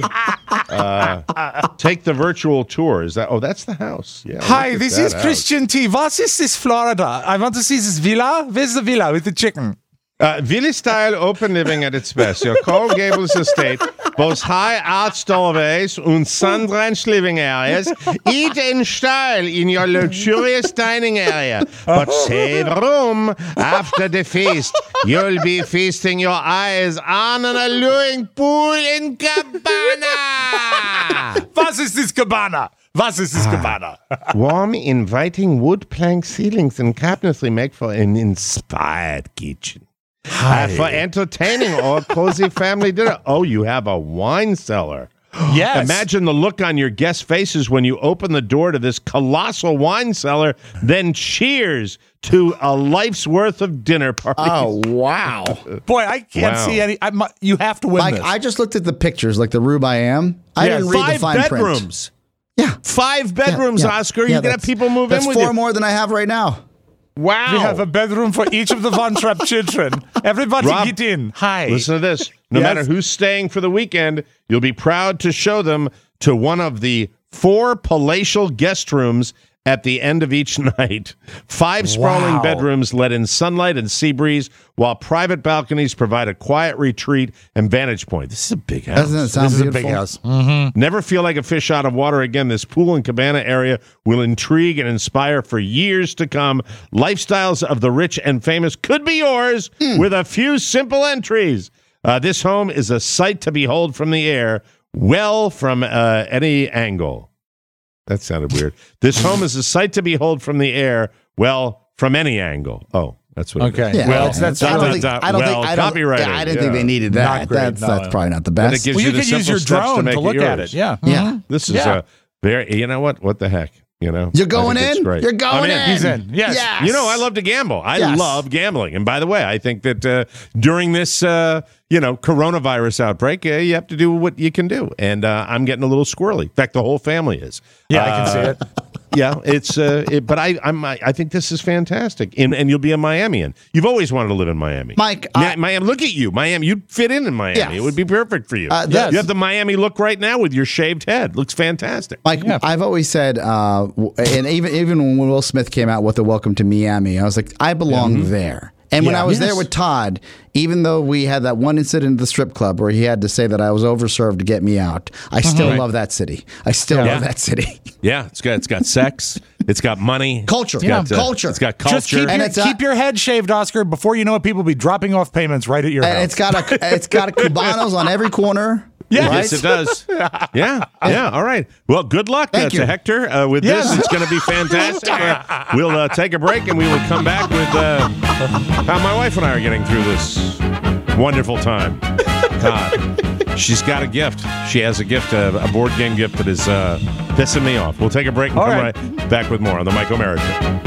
Uh, take the virtual tour. Is that? Oh, that's the house. Yeah. Hi, look at this that is house. Christian T. What is this Florida? I want to see this villa. Where's the villa with the chicken? Uh, Villa-style open living at its best. Your Coral Gables estate boasts high arch doorways and sun-drenched living areas. Eat in style in your luxurious dining area. But save room after the feast. You'll be feasting your eyes on an alluring pool in Cabana. Was ist this cabana? Was ist this cabana? Warm, inviting wood plank ceilings and cabinetry make for an inspired kitchen. Uh, for entertaining or cozy family dinner. Oh, you have a wine cellar. Yes. Imagine the look on your guests' faces when you open the door to this colossal wine cellar, then cheers to a life's worth of dinner parties. Oh, wow. Boy, I can't Wow. see any. I, mu- you have to win Like, this. I just looked at the pictures, like the Rube I am. I Yeah, didn't read the Five fine print. bedrooms. Yeah. Five bedrooms, Yeah, yeah. Oscar. Yeah, You can have that's- people move That's in with four you. more than I have right now. Wow. We have a bedroom for each of the Von Trapp children. Everybody Rob, get in. Hi. Listen to this. No Yes. matter who's staying for the weekend, you'll be proud to show them to one of the four palatial guest rooms at the end of each night. Five sprawling Wow. bedrooms let in sunlight and sea breeze, while private balconies provide a quiet retreat and vantage point. This is a big house. Doesn't it sound This is a beautiful? big house. Never feel like a fish out of water again. This pool and cabana area will intrigue and inspire for years to come. Lifestyles of the rich and famous could be yours with a few simple entries. Uh, this home is a sight to behold from the air, well from uh, any angle. That sounded weird. This home is a sight to behold from the air, well, from any angle. Oh, that's what it Okay. is. Yeah. Well, yeah. that's I don't dot, think. dot, I don't well, think. I don't, copyrighted, yeah, I didn't yeah. think they needed Not that. great, That's no. that's probably not the Then it best. gives Well, you you the could use simple your steps to drone make to it look at yours. it. Yeah. Yeah. Mhm. This is Yeah. a very, you know what? What the heck? You know, You're I going think it's in. great. You're going I'm in. in. He's in. Yes. Yes. You know, I love to gamble. I Yes. love gambling. And by the way, I think that uh, during this, uh, you know, coronavirus outbreak, uh, you have to do what you can do. And uh, I'm getting a little squirrely. In fact, the whole family is. Yeah, I can see Uh, it. Yeah, it's. Uh, it, but I, I'm. I think this is fantastic. And, and you'll be a Miamian. You've always wanted to live in Miami, Mike, Ma- I- Miami. Look at you, Miami. You'd fit in in Miami. Yes. It would be perfect for you. Uh, the- You have the Miami look right now with your shaved head. Looks fantastic. Mike, I've always said, uh, w- and even even when Will Smith came out with the Welcome to Miami, I was like, I belong Mm-hmm. there. And when Yeah. I was Yes. there with Todd, even though we had that one incident at the strip club where he had to say that I was overserved to get me out, I still love that city. I still Yeah. love that city. Yeah, it's got it's got sex. It's got money. Culture. It's got, Yeah, culture. It's got culture. Just keep, And your, it's, uh, keep your head shaved, Oscar. Before you know it, people will be dropping off payments right at your And house. it's got a it's got a Cubanos on every corner. Yeah. right? Yes, it does. Yeah, yeah. All right. Well, good luck uh, Thank to you. Hector uh, with Yes. this. It's going to be fantastic. Uh, we'll uh, take a break and we will come back with uh, how my wife and I are getting through this wonderful time. God, she's got a gift. She has a gift, uh, a board game gift that is uh, pissing me off. We'll take a break and All come right. right back with more on the Mike O'Mara Show.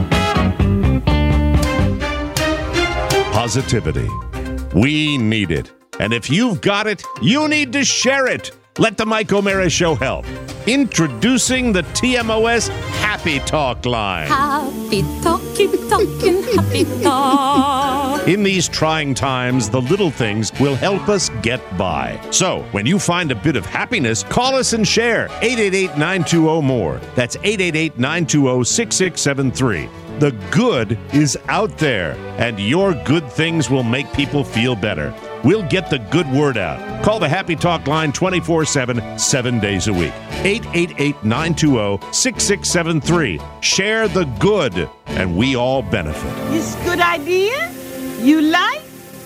Positivity. We need it. And if you've got it, you need to share it. Let the Mike O'Mara Show help. Introducing the T M O S Happy Talk line. Happy talk, keep talking, happy talk. In these trying times, the little things will help us get by. So, when you find a bit of happiness, call us and share. eight eight eight, nine two zero, M O R E. That's eight eight eight, nine two zero, six six seven three. The good is out there, and your good things will make people feel better. We'll get the good word out. Call the Happy Talk line twenty-four seven, seven days a week. eight eight eight, nine two zero, six six seven three. Share the good, and we all benefit. This good idea? You like?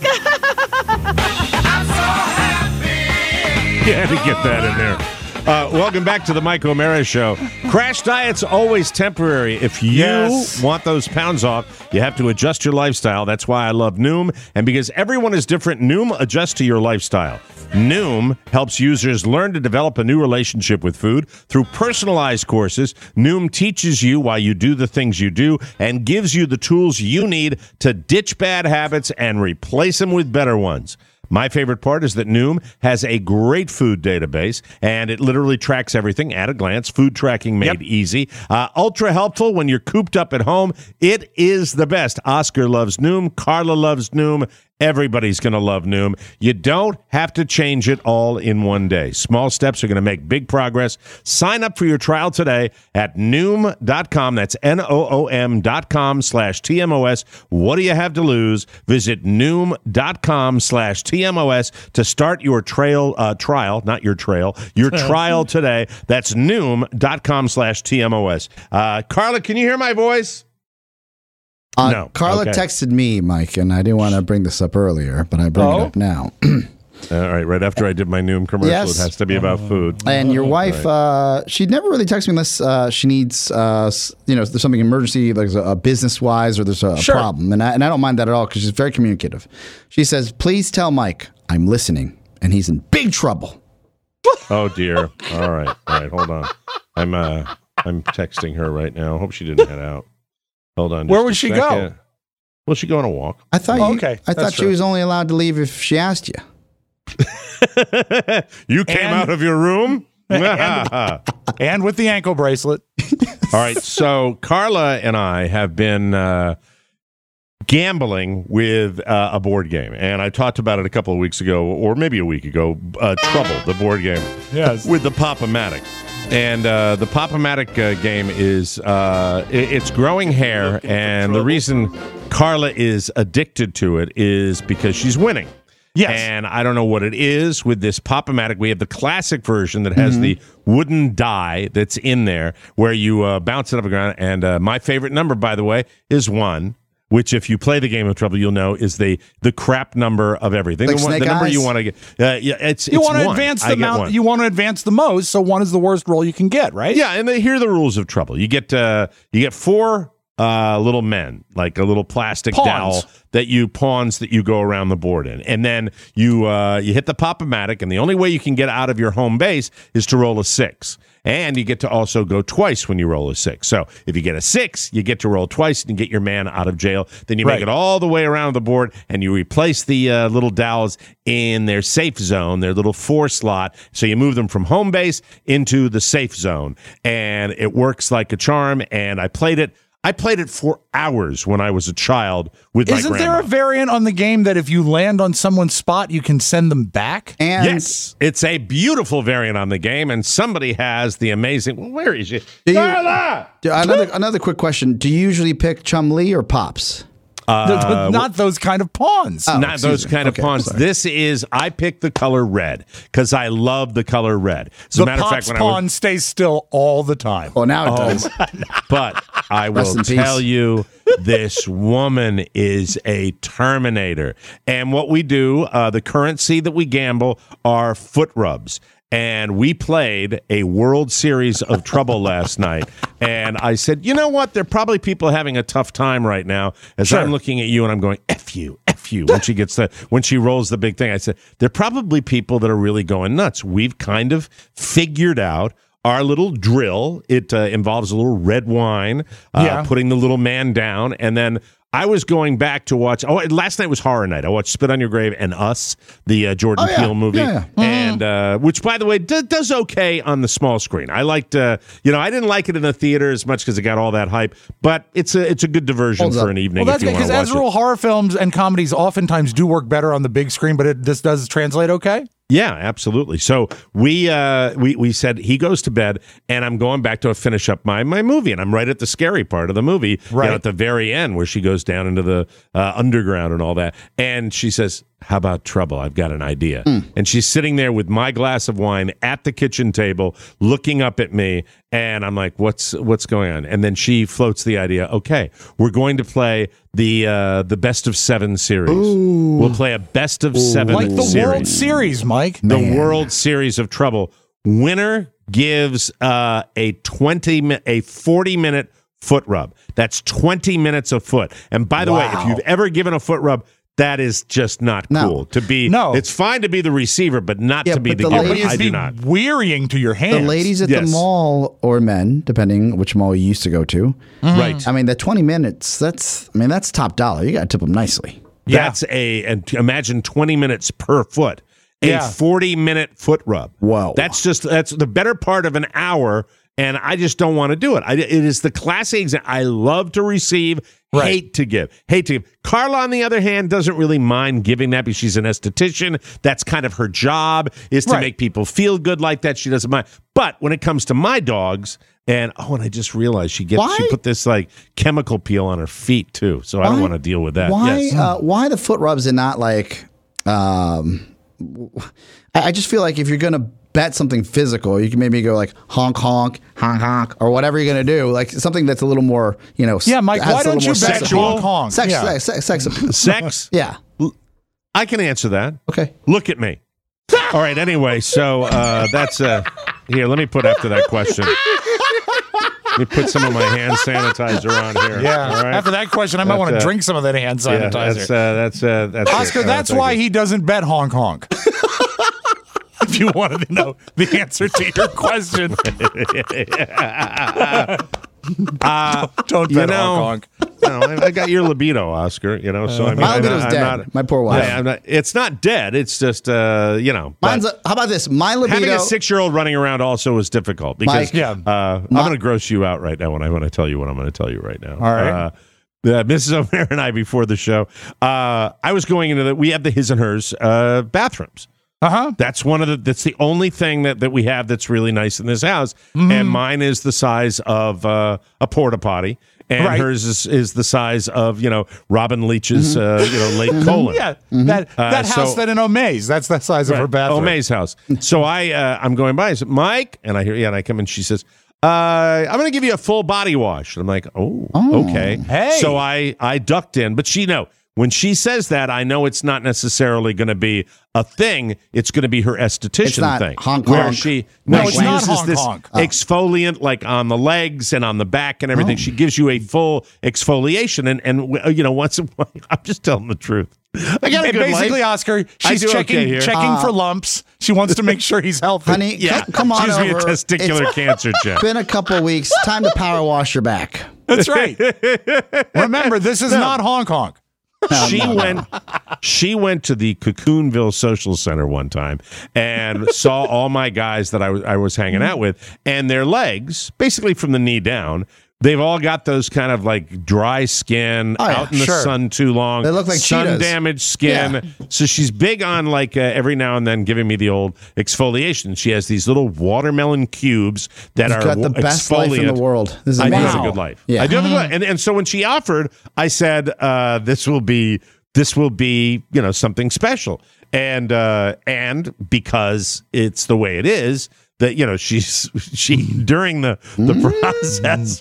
You had to get that in there. Uh, welcome back to the Mike O'Mara Show. Crash diet's always temporary. If you Yes. want those pounds off, you have to adjust your lifestyle. That's why I love Noom. And because everyone is different, Noom adjusts to your lifestyle. Noom helps users learn to develop a new relationship with food through personalized courses. Noom teaches you why you do the things you do and gives you the tools you need to ditch bad habits and replace them with better ones. My favorite part is that Noom has a great food database, and it literally tracks everything at a glance. Food tracking made Yep. easy. Uh, ultra helpful when you're cooped up at home. It is the best. Oscar loves Noom. Carla loves Noom. Everybody's going to love Noom. You don't have to change it all in one day. Small steps are going to make big progress. Sign up for your trial today at Noom dot com. That's N O O M dot com slash T M O S. What do you have to lose? Visit Noom dot com slash T M O S to start your trail, uh, trial, not your trail, your trial today. That's Noom dot com slash T M O S. Uh, Carla, can you hear my voice? Uh, No. Carla Okay. texted me, Mike, and I didn't want to bring this up earlier, but I bring Oh? it up now. All right, right after I did my Noom commercial, Yes. it has to be about food. And your wife, uh, she never really texts me unless uh, she needs, uh, s- you know, there's something emergency, like a, a business wise, or there's a, a Sure. problem. And I, and I don't mind that at all because she's very communicative. She says, please tell Mike I'm listening and he's in big trouble. Oh dear. All right. All right. Hold on. I'm uh I'm texting her right now. Hope she didn't head out. Hold on. Where just would a she second. go? Will she go on a walk? I thought Oh, you, okay. I That's thought she true. was only allowed to leave if she asked you. You came And- out of your room? All And with the ankle bracelet. right. So Carla and I have been uh, gambling with uh, a board game, and I talked about it a couple of weeks ago, or maybe a week ago. Uh, Trouble, the board game. Yes. With the Pop-O-Matic. And uh, the Pop-O-Matic uh, game is uh, it, it's growing hair, and the reason Carla is addicted to it is because she's winning. Yes. And I don't know what it is with this Pop-O-Matic. We have the classic version that has the wooden die that's in there where you uh, bounce it up the ground. And uh, my favorite number, by the way, is one. Which, if you play the game of Trouble, you'll know is the the crap number of everything. Like the, one, the Snake number Eyes? you want to get. Uh, yeah, it's You it's want to one. advance I the get amount. one. You want to advance the most, so one is the worst roll you can get, right? Yeah, and they, here are the rules of Trouble. You get uh, you get four uh, little men, like a little plastic Pawns. dowel that you pawns that you go around the board in, and then you uh, you hit the Pop-O-Matic, and the only way you can get out of your home base is to roll a six. And you get to also go twice when you roll a six. So if you get a six, you get to roll twice and get your man out of jail. Then you Right. make it all the way around the board, and you replace the uh, little dowels in their safe zone, their little four slot. So you move them from home base into the safe zone. And it works like a charm. And I played it. I played it for hours when I was a child with Isn't my there grandma. a variant on the game that if you land on someone's spot, you can send them back? And Yes, it's a beautiful variant on the game, and somebody has the amazing. Well, where is she? Do you- Carla! Do- another another quick question: do you usually pick Chum Lee or Pops? Uh, Not those kind of pawns. Oh, Not excuse those me. kind of Okay, pawns. sorry. This is, I picked the color red because I love the color red. As a the matter of Pops fact, when pawn I was, stays still all the time. Oh, now it does. but I will Rest in peace. tell you, this woman is a Terminator. And what we do, uh, the currency that we gamble are foot rubs. And we played a World Series of Trouble last night. And I said, you know what? There are probably people having a tough time right now. As Sure. I'm looking at you and I'm going, F you, F you. When she gets the, when she rolls the big thing, I said, there are probably people that are really going nuts. We've kind of figured out our little drill. It uh, involves a little red wine, uh, Yeah. putting the little man down. And then I was going back to watch. Oh, last night was Horror Night. I watched Spit on Your Grave and Us, the uh, Jordan Oh, yeah. Peele movie, Yeah, yeah. and uh, which, by the way, d- does okay on the small screen. I liked, uh, you know, I didn't like it in the theater as much because it got all that hype, but it's a it's a good diversion Holds for up. an evening Well, if that's you want because to watch as a it. rule, horror films and comedies oftentimes do work better on the big screen, but it, this does translate okay. Yeah, absolutely. So we uh, we we said he goes to bed, and I'm going back to finish up my my movie, and I'm right at the scary part of the movie, you know, Right. at the very end where she goes down into the uh, underground and all that, and she says, "How about Trouble? I've got an idea." And she's sitting there with my glass of wine at the kitchen table, looking up at me, and I'm like, "What's what's going on?" And then she floats the idea. Okay, we're going to play the uh, the best of seven series. We'll play a best of seven Like the series. World Series, Mike. The World Series of Trouble. Winner gives uh, a twenty mi- a forty minute foot rub. That's twenty minutes of foot. And by the way, if Wow. you've ever given a foot rub, that is just not No. cool. To be, No. it's fine to be the receiver, but not Yeah, to be but the, the giver. ladies- I It'd do be not. wearying to your hands. The ladies at Yes. the mall, or men, depending which mall you used to go to. Right. I mean, the twenty minutes, that's, I mean, that's top dollar. You got to tip them nicely. Yeah. That's a, and t- imagine twenty minutes per foot, a Yeah. forty minute foot rub. Whoa. That's just, that's the better part of an hour. And I just don't want to do it. I, it is the classic example. I love to receive, Right. hate to give. Hate to give. Carla, on the other hand, doesn't really mind giving that because she's an esthetician. That's kind of her job, is to Right. make people feel good like that. She doesn't mind. But when it comes to my dogs, and oh, and I just realized she gets Why? she put this like chemical peel on her feet too. So I don't Why- want to deal with that. Why? Yes. Uh, why the foot rubs and not like? Um, I, I just feel like if you're gonna bet something physical, you can maybe go like honk honk honk honk or whatever you're gonna do, like something that's a little more, you know. Yeah, Mike, has why a little don't you more bet sex sexual? honk honk? Sex, Yeah. sex, sex, sex appeal. Sex? Yeah. I can answer that. Okay. Look at me. All right. Anyway, so uh, that's uh, here. Let me put after that question. Let me put some of my hand sanitizer on here. Yeah. All right? After that question, I might That's, want to uh, drink some of that hand Yeah, sanitizer. that's uh, that's uh, that's it. Oscar, All right, that's thank why you. he doesn't bet honk honk. If you wanted to know the answer to your question, Uh, don't you bet know, honk honk. no, I, I got your libido, Oscar. You know, so I mean, My I'm libido's not- dead. I'm not- My poor wife. Yeah, I'm not, it's not dead. It's just uh, you know. but Mine's a, how about this? My libido. having a six-year-old running around also is difficult because Mike, yeah. uh, I'm My- going to gross you out right now when I want to tell you what I'm going to tell you right now. All right. Uh, uh, Missus O'Meara and I, before the show, uh, I was going into the. We have the his and hers uh, bathrooms. Uh huh. That's one of the. That's the only thing that, that we have that's really nice in this house. Mm-hmm. And mine is the size of uh, a porta potty, and Right. hers is, is the size of you know Robin Leach's uh, you know late colon. Yeah, that Uh, that house so- that in Omaze, that's the size of her bathroom. Oh, May's house. So I, uh, I'm going by. I said, Mike, and I hear, yeah, and I come in. She says, uh, "I'm going to give you a full body wash." And I'm like, "Oh, okay." Hey. So I, I ducked in, but she know when she says that, I know it's not necessarily going to be a thing. It's going to be her esthetician It's not thing, honk, where honk. she No, no, it's she not uses honk, this honk. Oh. exfoliant like on the legs and on the back and everything. She gives you a full exfoliation, and and uh, you know, once in a while, I'm just telling the truth. I got a And good basically, life. Oscar, I she's do okay checking here. checking for lumps. She wants to make sure he's healthy. Honey, Yeah, c- come on Gives me a over. testicular It's cancer check. been a couple weeks. Time to power wash your back. That's right. Remember, this is not honk honk. she went she went to the Cocoonville Social Center one time and saw all my guys that I was I was hanging out with, and their legs, basically from the knee down, they've all got those kind of like dry skin, Oh, yeah, out in the sure. sun too long. They look like sun cheetahs. damaged skin. Yeah. So she's big on like uh, every now and then giving me the old exfoliation. She has these little watermelon cubes that You've are got the wa- best life in the exfoliant. world. This is I do amazing. have a good life. Yeah. I do have a good life. And, and so when she offered, I said, uh, this will be this will be, you know, something special. And uh, and because it's the way it is, that, you know, she's she during the, the Mm. process.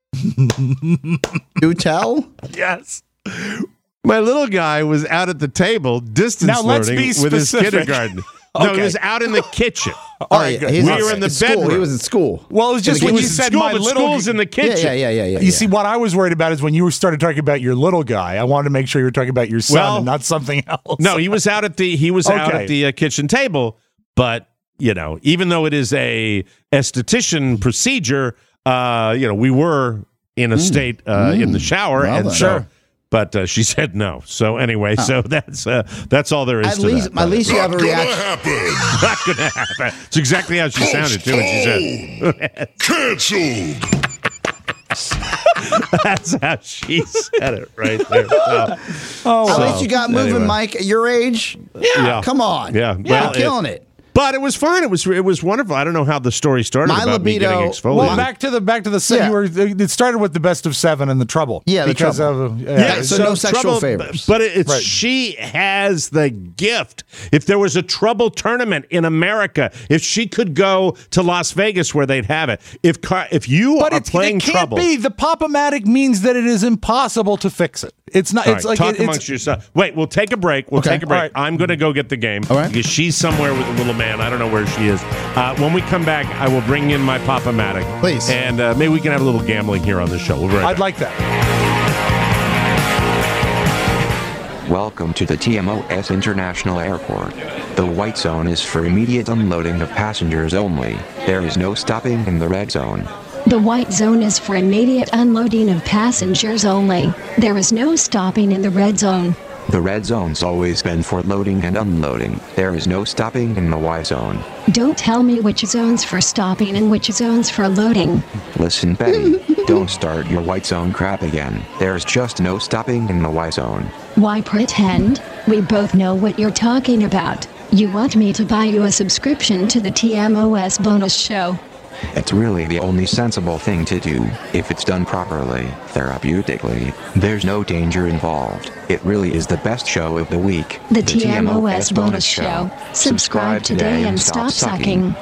Do tell? Yes. My little guy was out at the table, distance Now, let's learning be with his specific. kindergarten. No, he Okay. was out in the kitchen. All right, good. he's We at were in the school. bedroom. He was at school. Well, it was just He when was you in said school, my but little. school's in the Yeah, kitchen. yeah, yeah, yeah, yeah. You yeah. see, what I was worried about is when you started talking about your little guy. I wanted to make sure you were talking about your son Well, and not something else. No, he was out at the he was out Okay. at the uh, kitchen table, but you know, even though it is a esthetician procedure, uh, you know, we were in a state uh, in the shower, Well and then. so, Sure. but uh, she said no. So anyway, so that's uh, that's all there is At to least, that. at least you have a reaction. Not gonna happen. It's exactly how she sounded too when she said. Cancelled. That's how she said it right there. So, Oh, At So, least you got moving, anyway. Mike. At your age, yeah. come on. Yeah, You're well, killing it. But it was fine. It was it was wonderful. I don't know how the story started My about me libido- getting exfoliated. well, back to the back to the se- Yeah. you were. It started with the best of seven and the trouble. Yeah, the because trouble. of uh, Yeah, so no sexual trouble, favors. But it's Right. she has the gift. If there was a trouble tournament in America, if she could go to Las Vegas where they'd have it, if car, if you But are it's, playing it can't trouble, be. The Pop-O-Matic means that it is impossible to fix it. It's not. All It's right, like talk it- it's, amongst yourself. Wait, we'll take a break. We'll Okay. take a break. All right. I'm going to go get the game All right. because she's somewhere with the little man. I don't know where she is. Uh, when we come back, I will bring in my Pop-O-Matic. Please. And uh, maybe we can have a little gambling here on the show. We'll be right I'd back. like that. Welcome to the T M O S International Airport. The white zone is for immediate unloading of passengers only. There is no stopping in the red zone. The white zone is for immediate unloading of passengers only. There is no stopping in the red zone. The red zone's always been for loading and unloading. There is no stopping in the white zone. Don't tell me which zone's for stopping and which zone's for loading. Listen, Betty, don't start your white zone crap again. There's just no stopping in the white zone. Why pretend? We both know what you're talking about. You want me to buy you a subscription to the T M O S bonus show. It's really the only sensible thing to do, if it's done properly, therapeutically. There's no danger involved. It really is the best show of the week. The, the T M O S bonus show. Subscribe today and stop sucking.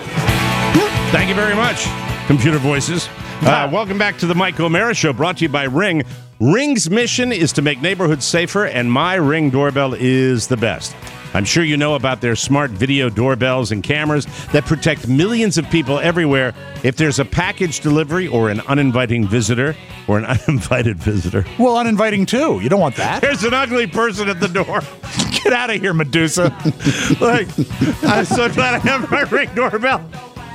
Thank you very much, Computer Voices. Uh, welcome back to the Mike O'Mara Show, brought to you by Ring. Ring's mission is to make neighborhoods safer, and my Ring doorbell is the best. I'm sure you know about their smart video doorbells and cameras that protect millions of people everywhere. If there's a package delivery or an uninviting visitor or an uninvited visitor. Well, uninviting too. You don't want that. There's an ugly person at the door. Get out of here, Medusa. Like, I'm so glad I have my Ring doorbell.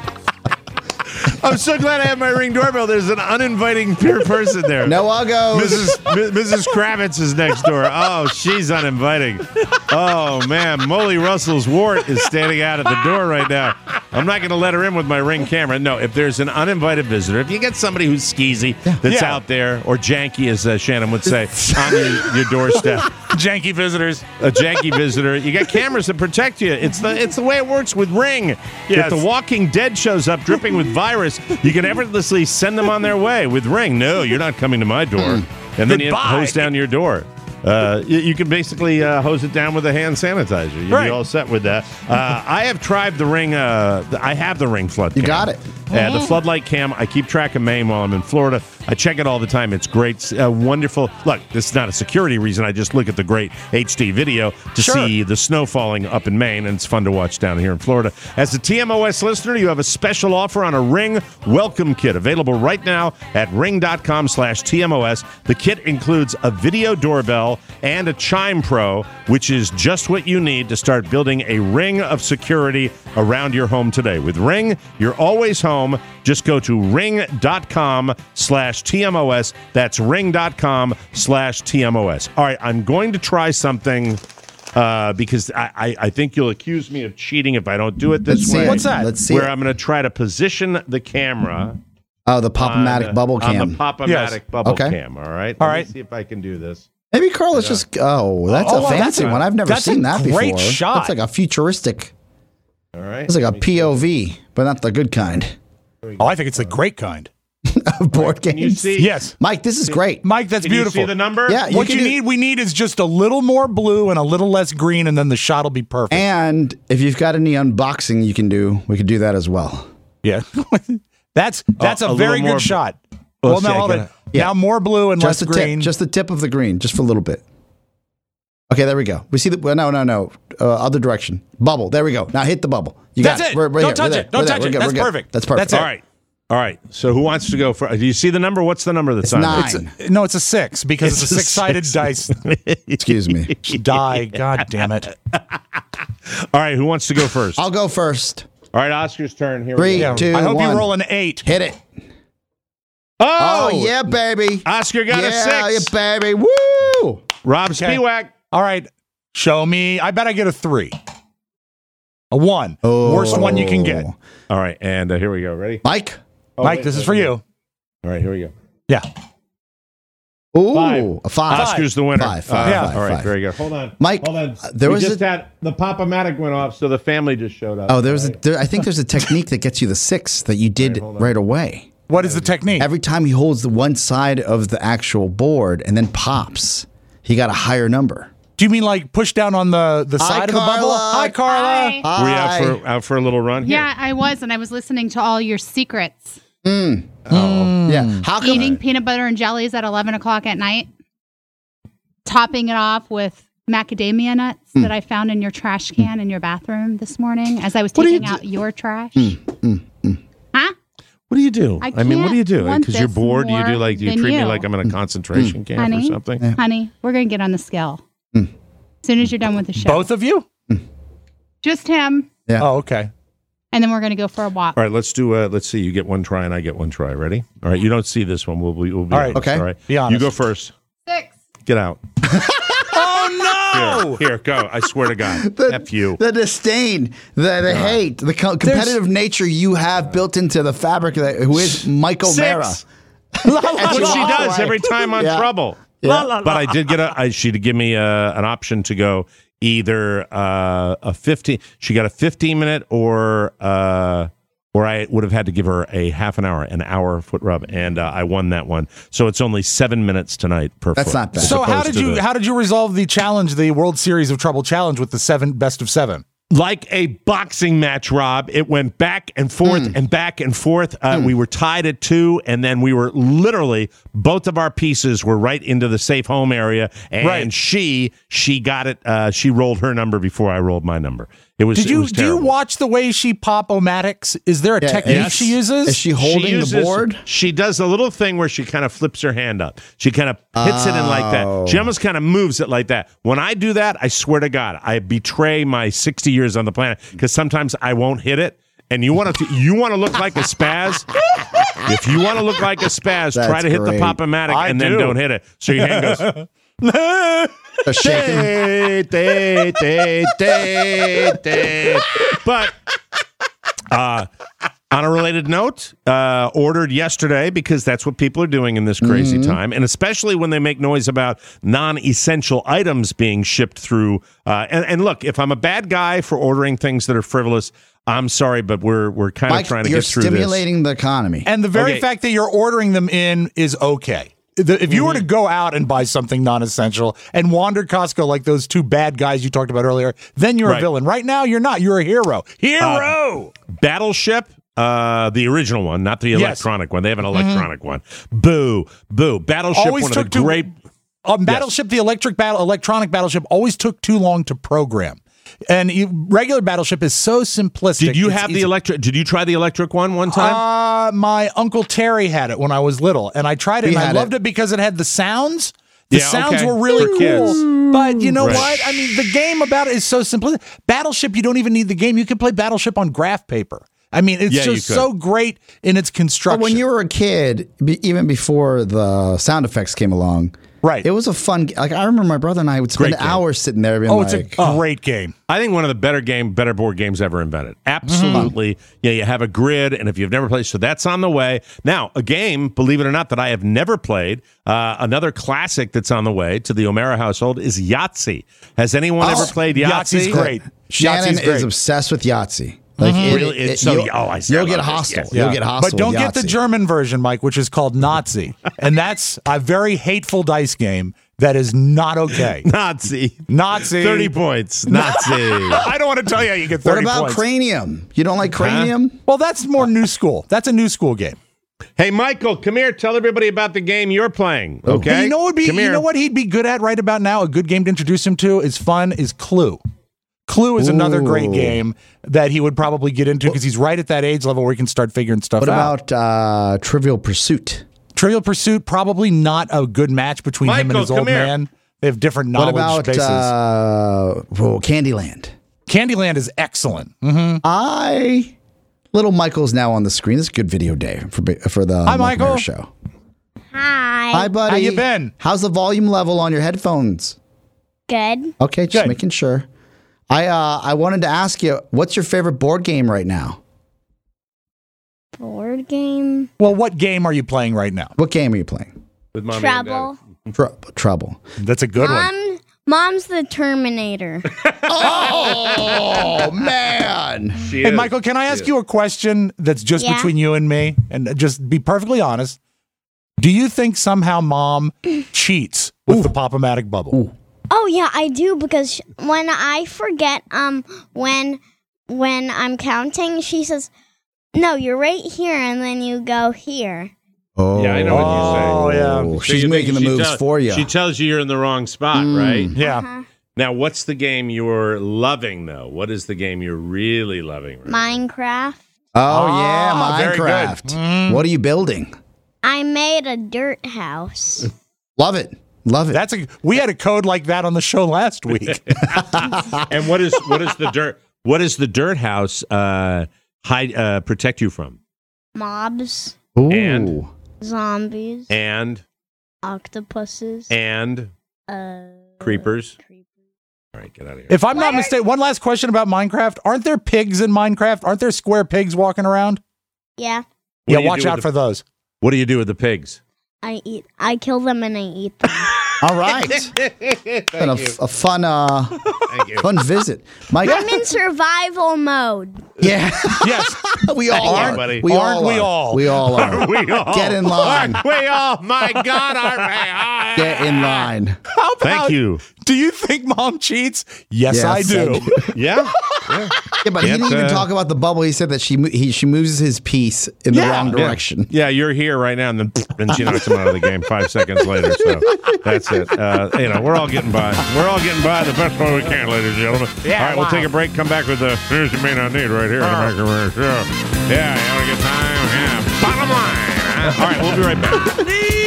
I'm so glad I have my Ring doorbell. There's an uninviting peer person there. No uggos. Missus M- Missus Kravitz is next door. Oh, she's uninviting. Oh, man. Molly Russell's wart is standing out at the door right now. I'm not going to let her in with my Ring camera. No, if there's an uninvited visitor, if you get somebody who's skeezy that's Yeah. out there, or janky, as uh, Shannon would say, on your, your doorstep. Janky visitors. A janky visitor. You got cameras that protect you. It's the it's the way it works with Ring. Yes. If The Walking Dead shows up dripping with virus, you can effortlessly send them on their way. With Ring, no, you're not coming to my door. And then you Goodbye. hose down your door. Uh, you, you can basically uh, hose it down with a hand sanitizer. You'll Right. be all set with that. Uh, I have tried the Ring. Uh, I have the Ring flood cam. You got it. Uh, the floodlight cam. I keep track of Maine while I'm in Florida. I check it all the time. It's great. Uh, wonderful. Look, this is not a security reason. I just look at the great H D video to Sure. see the snow falling up in Maine, and it's fun to watch down here in Florida. As a T M O S listener, you have a special offer on a Ring welcome kit available right now at ring.com slash TMOS. The kit includes a video doorbell and a Chime Pro, which is just what you need to start building a ring of security around your home today. With Ring, you're always home. Just go to ring.com slash TMOS. That's ring.com slash TMOS. All right, I'm going to try something uh, because I, I, I think you'll accuse me of cheating if I don't do it this Let's see way. it. What's that? Let's see Where it. I'm going to try to position the camera Oh, the Pop-O-Matic on, bubble cam. on the Pop-O-Matic Yes. bubble Okay. cam. All right. All Let me right. see if I can do this. Maybe Carlos just. Oh, that's Oh, a wow, fancy that's a- one. I've never that's a seen that great before. shot. That's like a futuristic. All right. It's like a Let me P O V, but not the good kind Oh, I think it's the great kind. of board Can you games. see? Yes. Mike, this is great. Mike, that's Can you beautiful. see the number? Yeah, What can you do- need, we need is just a little more blue and a little less green, and then the shot will be perfect. And if you've got any unboxing you can do, we could do that as well. yeah. that's that's Oh, a a very little more- good shot. Oh, well, see, now, I hold gotta- it. Now more blue and Just less the green. tip, just the tip of the green, just for a little bit. Okay, there we go. We see the well, no, no, no, uh, other direction. Bubble. There we go. Now hit the bubble. You That's got it. We're, we're Don't here. touch We're it. there. Don't We're there. touch We're it. good. That's We're good. perfect. That's perfect. That's it. All right. All right. So who wants to go for? Do you see the number? What's the number that's It's on nine. there? It's a- no, it's a six because it's, It's a a six-sided six. dice Excuse me. die. God damn it! All right. Who wants to go first? I'll go first. All right. Oscar's turn. Here Three, we go. two, I hope one. you roll an eight. Hit it. Oh, Oh, yeah, baby. Oscar got yeah, a six. Yeah, baby. Woo! Rob Okay. Spiewak. All right, show me. I bet I get a three. A one. Oh. Worst one you can get. All right. And uh, here we go. Ready? Mike. Oh, Mike, wait, this wait, is for wait. you. All right. Here we go. Yeah. Ooh, Five. a five. Oscar's the winner. Five, five, Uh, Yeah. five, All right. five. Very good. Hold on. Mike, Hold on. uh, there we was just a- had the Pop-O-Matic went off, so the family just showed up. Oh, there was a, Right. there, I think there's a technique that gets you the six that you did hold on. right away. What is the technique? Every time he holds the one side of the actual board and then pops, he got a higher number. Do you mean like push down on the, the Hi, side of the bubble? Carla. Hi, Carla. Hi. Were you out Hi. for out for a little run? Here. Yeah, I was, and I was listening to all your secrets. Mm. Oh. Yeah. How come? Eating peanut butter and jellies at eleven o'clock at night, topping it off with macadamia nuts Mm. that I found in your trash can in your bathroom this morning as I was What do you taking do- out your trash. Mm, mm, mm. Huh? What do you do? I mean, what do you do? can't want Because you're this bored. Do you do more like? Do you than treat me you. like I'm in a concentration camp Honey, or something? Yeah. honey, we're going to get on the scale. As soon as you're done with the show. Both of you? Just him. Yeah. Oh, okay. And then we're going to go for a walk. All right, let's do. Uh, let's see. You get one try, and I get one try. Ready? All right. You don't see this one. We'll be. We'll be All right. honest, Okay. All right. Be honest. You go first. Six. Get out. Oh, no! Here, here, go. I swear to God. The, F you. The disdain, the, the hate, the co- competitive nature you have built into the fabric of that, who is Michael Six. Mara. That's what she does every time on Yeah. Trouble. Yeah. But I did get a. I, she'd give me a, an option to go either uh, a fifteen. She got a fifteen minute, or uh, or I would have had to give her a half an hour, an hour foot rub, and uh, I won that one. So it's only seven minutes tonight per. That's foot, not bad. as So how opposed did to you the- how did you resolve the challenge, the World Series of Trouble challenge with the seven best of seven? Like a boxing match, Rob. It went back and forth Mm. and back and forth. Uh, Mm. We were tied at two, and then we were literally, both of our pieces were right into the safe home area, and Right. she she got it. Uh, she rolled her number before I rolled my number. It was. Did it you was do you terrible. watch the way she pop-o-matics? Is there a Yeah, technique yes. she uses? Is she holding She uses- the board? She does a little thing where she kind of flips her hand up. She kind of hits it in like Oh. that. She almost kind of moves it like that. When I do that, I swear to God, I betray my sixty years on the planet because sometimes I won't hit it. And you want to you want to look like a spaz? If you want to look like a spaz, try That's to hit great. the pop-o-matic I and then do. don't hit it. So your hand goes. A shaking. Day, day, day, day, day. But uh, on a related note, uh, ordered yesterday because that's what people are doing in this crazy Mm-hmm. time, and especially when they make noise about non-essential items being shipped through. Uh, and, and look, if I'm a bad guy for ordering things that are frivolous, I'm sorry, but we're we're kind Mike, of trying to you're get through this. stimulating the economy. And the very Okay. fact that you're ordering them in is okay. The, if you were to go out and buy something non-essential and wander Costco like those two bad guys you talked about earlier, then you're Right. a villain. Right now, you're not. You're a hero. Hero! Battleship, uh, the original one, not the Yes. electronic one. They have an electronic one. Boo, boo. Battleship, Always one took of the too- great. Um, Battleship, the electric battle, electronic Battleship, always took too long to program. And e- regular Battleship is so simplistic. Did you It's have the easy. electric? Did you try the electric one one time? Uh, my Uncle Terry had it when I was little, and I tried it, He and I had loved it. it. because it had the sounds. The Yeah, sounds okay. were really For cool. kids. But you know Right. what? I mean, the game about it is so simple. Battleship, you don't even need the game. You can play Battleship on graph paper. I mean, it's Yeah, you just could. so great in its construction. But when you were a kid, be, even before the sound effects came along, right? It was a fun. g- Like I remember my brother and I would spend Great game. hours sitting there. Being oh, it's like, a great game. I think one of the better game, better board games ever invented. Absolutely. Yeah, you have a grid, and if you've never played, so that's on the way. Now, a game, believe it or not, that I have never played, uh, another classic that's on the way to the O'Mara household is Yahtzee. Has anyone Oh, ever played Yahtzee? Yahtzee's great. Shannon Yahtzee's great. is obsessed with Yahtzee. Like it- Really? it- It's so- you'll, oh, I see. you'll I get love this. hostile. Yes. You'll Yeah. get hostile. But don't with get the Yahtzee. German version, Mike, which is called Nazi. And that's a very hateful dice game that is not okay. Nazi. Nazi. thirty points. Nazi. I don't want to tell you how you get What thirty about points. Cranium? You don't like Cranium? Well, that's more new school. That's a new school game. Hey, Michael, come here. Tell everybody about the game you're playing. Okay. But you know what would be Come you here. know what he'd be good at right about now? A good game to introduce him to is fun is Clue. Clue is another great Ooh. game that he would probably get into because he's right at that age level where he can start figuring stuff What out. about uh, Trivial Pursuit? Trivial Pursuit? Probably not a good match between him and Michael, his old come here. man. They have different What knowledge about bases. uh, oh, Candyland? Candyland is excellent. Mm-hmm. I little Michael's now on the screen. This is a good video day for for the Hi, Mike Michael. Mayer show. Hi. Hi, buddy. How you been? How's the volume level on your headphones? Good. Okay, just Good. making sure. I uh, I wanted to ask you, what's your favorite board game right now? Board game. Well, what game are you playing right now? What game are you playing? With Mommy and Dad. Trouble. Tr- Trouble. That's a good one. Mom, Mom's the Terminator. Oh man! She Hey, is. Michael, can I ask you a question that's just Yeah. between you and me? And just be perfectly honest. Do you think somehow Mom cheats with the Pop-O-Matic bubble? Ooh. Oh yeah, I do because sh- when I forget um when when I'm counting, she says, "No, you're right here," and then you go here. Oh, Yeah, I know what you say. Oh, yeah. Oh, So she's you think making the she moves tell- for you. She tells you you're in the wrong spot, right? Yeah. Uh-huh. Now, what's the game you're loving, though? What is the game you're really loving? Right now? Minecraft. Oh Ah, yeah, very good. Minecraft. What are you building? I made a dirt house. Love it. Love it. That's a we had a code like that on the show last week. And what is what is the dirt? What does the dirt house uh, hide uh, protect you from? Mobs, Ooh. And zombies, and octopuses, and uh, creepers. All right, get out of here. If I'm not mistaken, one last question about Minecraft. Aren't there pigs in Minecraft? Aren't there square pigs walking around? yeah. What Yeah, do you watch do out with for the- those. What do you do with the pigs? I eat. I kill them and I eat them. All right. Been a, a fun, uh, fun visit. Mike. I'm in survival mode. Yeah. Yes. we all Yeah, are. buddy. We Aren't all we are. all? We all are. We all Get in line. Aren't we all? My God, aren't we? Get in line. How about, Thank you. Do you think mom cheats? Yes, Yes, I do. I do. Yeah. yeah. Yeah, but he Get, didn't even uh, talk about the bubble. He said that she mo- he she moves his piece in the Yeah. wrong Yeah. direction. Yeah, you're here right now, and then and she knocks him out of the game five seconds later. So that's it. Uh, you know, we're all getting by. We're all getting by the best way we can, ladies and gentlemen. Yeah, all right, wow. we'll take a break. Come back with the news you may not need right here. on the Mike Show. Yeah, you want to get time? Yeah. Bottom line. huh? All right, we'll be right back.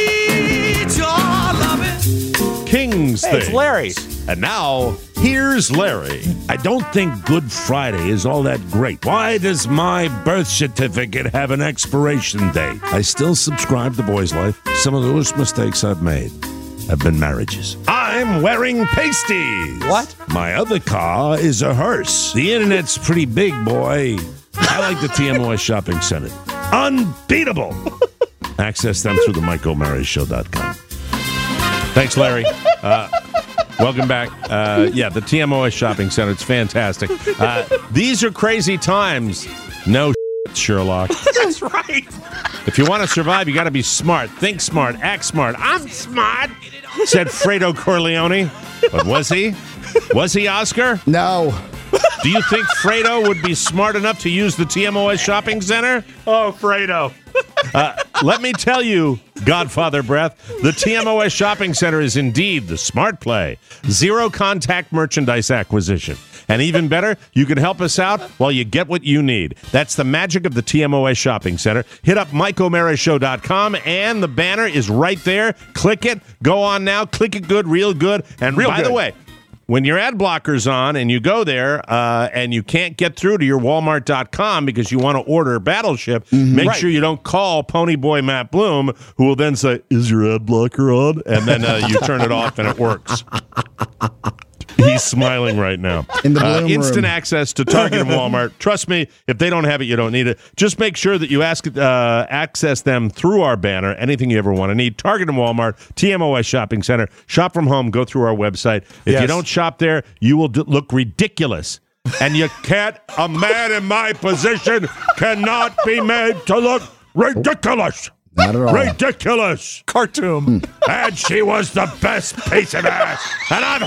King's Hey, it's Things. Larry. And now, here's Larry. I don't think Good Friday is all that great. Why does my birth certificate have an expiration date? I still subscribe to Boys Life. Some of the worst mistakes I've made have been marriages. I'm wearing pasties. What? My other car is a hearse. The internet's pretty big, boy. I like the T M O S Shopping Center. Unbeatable. Access them through the Mike O'Mara Show dot com. Thanks, Larry. Uh, welcome back. Uh, yeah, the T M O S Shopping Center. It's fantastic. Uh, these are crazy times. No shit, Sherlock. That's right. If you want to survive, you got to be smart. Think smart. Act smart. I'm smart, said Fredo Corleone. But was he? Was he, Oscar? No. Do you think Fredo would be smart enough to use the T M O S Shopping Center? Oh, Fredo. Uh, let me tell you, Godfather Breath, the T M O S Shopping Center is indeed the smart play. Zero contact merchandise acquisition. And even better, you can help us out while you get what you need. That's the magic of the T M O S Shopping Center. Hit up Mike O'Mara Show dot com, and the banner is right there. Click it. Go on now. Click it good, real good. And Real by good. the way, when your ad blocker's on and you go there uh, and you can't get through to your Walmart dot com because you want to order Battleship, make Right. sure you don't call Ponyboy Matt Bloom, who will then say, "Is your ad blocker on?" And then uh, you turn it off and it works. He's smiling right now. In the uh, Bloom instant room. access to Target and Walmart. Trust me, if they don't have it, you don't need it. Just make sure that you ask uh, access them through our banner. Anything you ever want to need. Target and Walmart, T M O S Shopping Center. Shop from home. Go through our website. If Yes. you don't shop there, you will d- look ridiculous. And you can't. A man in my position cannot be made to look ridiculous. Not at all. Ridiculous. Cartoon. And she was the best piece of ass. And I've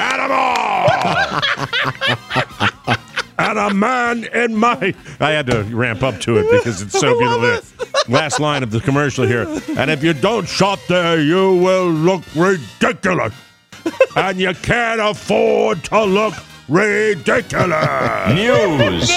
had them all. And a man in my... I had to ramp up to it because it's so beautiful. Last line of the commercial here. And if you don't shop there, you will look ridiculous. And you can't afford to look ridiculous. News.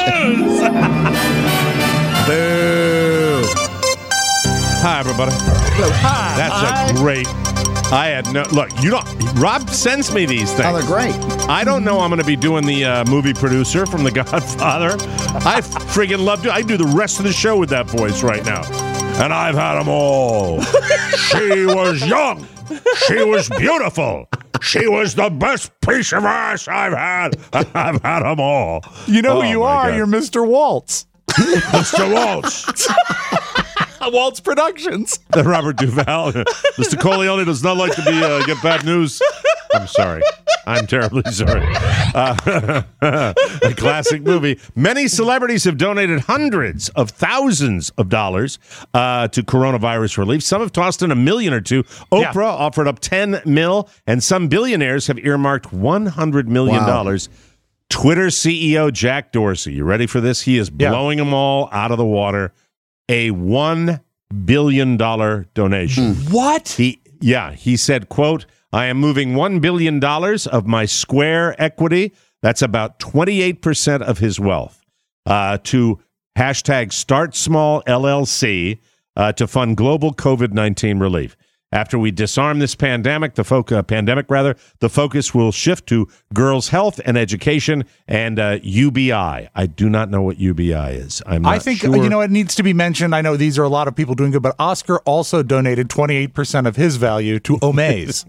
Boo. Hi, everybody. Hi. That's a great... I had no... Look, you don't... Rob sends me these things. Oh, they're great. I don't know I'm going to be doing the uh, movie producer from The Godfather. I friggin' love to. I do the rest of the show with that voice right now. And I've had them all. She was young. She was beautiful. She was the best piece of ass I've had. I've had them all. You know Oh, who you my are? God. You're Mister Waltz. Mister Waltz. Waltz Productions. The Robert Duvall. Mister Corleone does not like to be uh, get bad news. I'm sorry. I'm terribly sorry. Uh, a classic movie. Many celebrities have donated hundreds of thousands of dollars uh, to coronavirus relief. Some have tossed in a million or two. Oprah Yeah. offered up ten mil, and some billionaires have earmarked one hundred million dollars. Wow. Twitter C E O Jack Dorsey, you ready for this? He is Yeah. blowing them all out of the water. A one billion dollars donation. What? He, yeah, he said, quote, I am moving one billion dollars of my Square equity, that's about twenty-eight percent of his wealth, uh, to hashtag Start Small L L C uh, to fund global COVID nineteen relief. After we disarm this pandemic, the fo- uh, pandemic rather, the focus will shift to girls' health and education and uh, U B I. I do not know what U B I is. I'm not I think, sure. you know, it needs to be mentioned. I know these are a lot of people doing good, but Oscar also donated twenty-eight percent of his value to Omaze.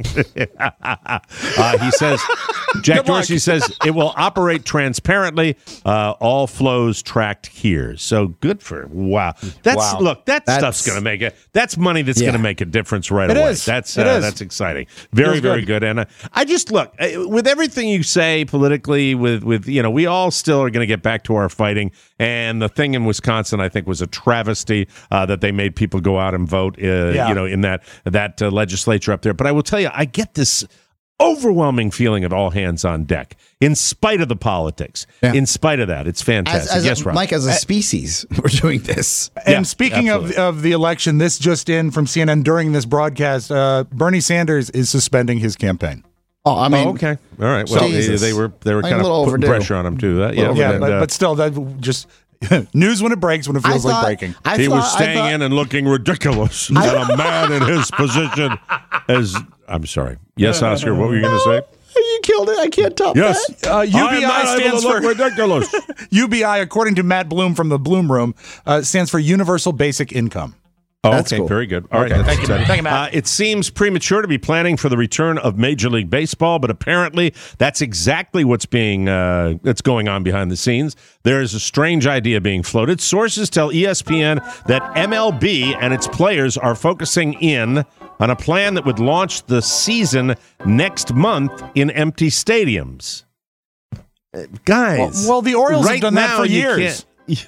uh, he says, Jack Dorsey says, it will operate transparently. Uh, all flows tracked here. So good for, wow. That's, Wow. look, that That's- stuff's going to make it. That's money that's Yeah. going to make a difference right It away. is. That's, It uh, is. that's exciting. Very, Feels very good. good. And uh, I just, look, uh, with everything you say politically, with, with, you know, we all still are going to get back to our fighting. And the thing in Wisconsin, I think, was a travesty uh, that they made people go out and vote, uh, Yeah. you know, in that, that uh, legislature up there. But I will tell you, I get this overwhelming feeling of all hands on deck, in spite of the politics. Yeah. In spite of that, it's As, fantastic. as yes, a, Rob. Mike, as a species, we're doing this. And Yeah, speaking of, absolutely. of the election, this just in from C N N during this broadcast, uh, Bernie Sanders is suspending his campaign. Oh, I mean, oh, okay, all right. Well, they, Jesus. they were they were Like a kind of little putting overdue. pressure on him too. That, yeah, Yeah, and, but, uh, but still, that just news when it breaks, when it I feels thought- like breaking. I he thought, was staying I thought, in and looking ridiculous. that a man in his position as I'm sorry. Yes, Oscar, what were you going to say? You killed it. I can't top Yes, that. Uh, U B I I am not able stands to look for ridiculous. U B I, according to Matt Bloom from the Bloom Room, uh, stands for Universal Basic Income. Oh, That's okay, cool. very good. All right, Okay, that's thank you, exciting. thank you, Matt. Uh, it seems premature to be planning for the return of Major League Baseball, but apparently that's exactly what's being uh, that's going on behind the scenes. There is a strange idea being floated. Sources tell E S P N that M L B and its players are focusing in on a plan that would launch the season next month in empty stadiums. Uh, guys, Well, well, the Orioles have right done that now for you years. can't-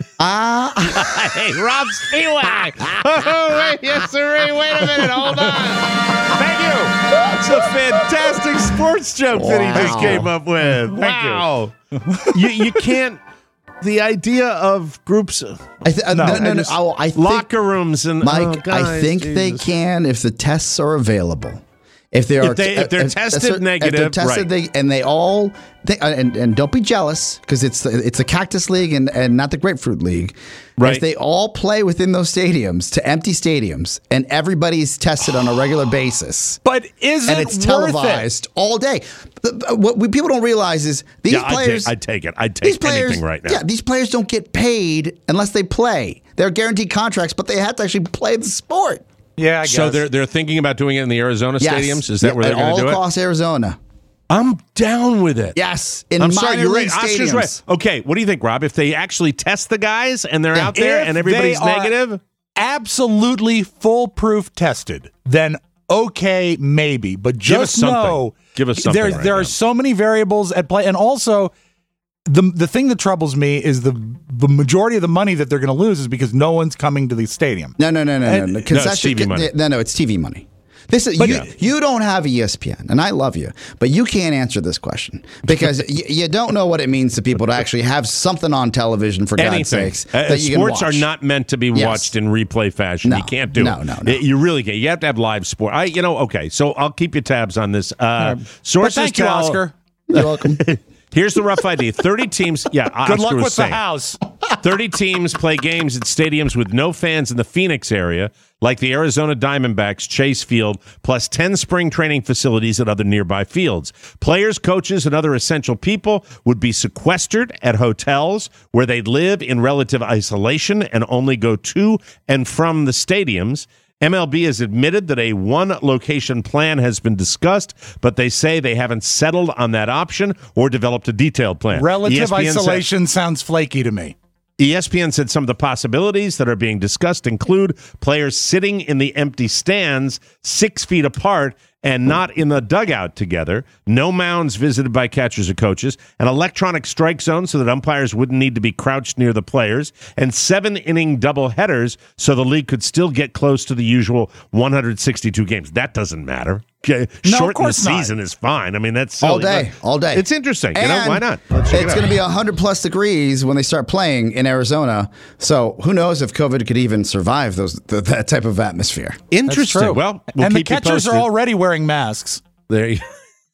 Ah, Hey, Rob Spiewak. Oh, wait, yes, sir. Wait a minute. Hold on. Thank you. That's a fantastic sports joke that he just Wow. came up with. Wow. you. you can't. The idea of groups, I th- uh, no, no, no. I no. just- Oh, I think, locker rooms, and Mike, oh, guys, I think they Jesus. can if the tests are available. If they If are, they- if they're tested if they're negative, tested, right. they, and they all, they, uh, and and don't be jealous because it's the, it's the Cactus League and, and not the Grapefruit League. Right. If they all play within those stadiums to empty stadiums and everybody's tested on a regular basis, But is and it it's worth televised all day, the- the- what we, people don't realize is these Yeah, I'd players. take, I'd take it. I'd These take players, anything right now. yeah, these players don't get paid unless they play. They're guaranteed contracts, but they have to actually play the sport. it? Yeah, I guess. So they're they're thinking about doing it in the Arizona Yes. stadiums. Is that Yeah, where they're and going to all do it? across Arizona. I'm down with it. Yes, in I'm minor sorry, you're league right. Oscar's stadiums. right. Okay, what do you think, Rob? If they actually test the guys and they're Yeah. out there If and everybody's they are negative, absolutely foolproof tested, then okay, maybe. But Give us just something. know Give us something There, right there now. are so many variables at play, and also the the thing that troubles me is the the majority of the money that they're going to lose is because no one's coming to the stadium. No, no, no, no, no. And- no. No, Concession, T V money. No, no, it's T V money. This is But you, yeah. you don't have E S P N, and I love you, but you can't answer this question because y- you don't know what it means to people to actually have something on television for God's anything. sakes Uh, that you sports can watch. are not meant to be Yes. watched in replay fashion. No. You can't do No, it. no, no. You really can't. You have to have live sport. I, you know, okay. So I'll keep you tabs on this. Uh, sources But thank you, tell. Oscar. You're welcome. Here's the rough idea: thirty teams. Yeah, Good Oscar luck was with saying. the house. thirty teams play games at stadiums with no fans in the Phoenix area, like the Arizona Diamondbacks Chase Field, plus ten spring training facilities at other nearby fields. Players, coaches, and other essential people would be sequestered at hotels where they'd live in relative isolation and only go to and from the stadiums. M L B has admitted that a one-location plan has been discussed, but they say they haven't settled on that option or developed a detailed plan. Relative E S P N said- isolation sounds flaky to me. E S P N said some of the possibilities that are being discussed include players sitting in the empty stands six feet apart and not in the dugout together, no mounds visited by catchers or coaches, an electronic strike zone so that umpires wouldn't need to be crouched near the players, and seven-inning doubleheaders so the league could still get close to the usual one hundred sixty-two games. That doesn't matter. Okay. No, of Shorten the course not. season is fine. I mean, that's all silly, day, but all day. It's interesting. You know, And why not? Let's check it It's out. going to be one hundred plus degrees when they start playing in Arizona. So who knows if COVID could even survive those th- that type of atmosphere. Interesting. True. Well, we'll and the keep you catchers are posted. already wearing masks. There you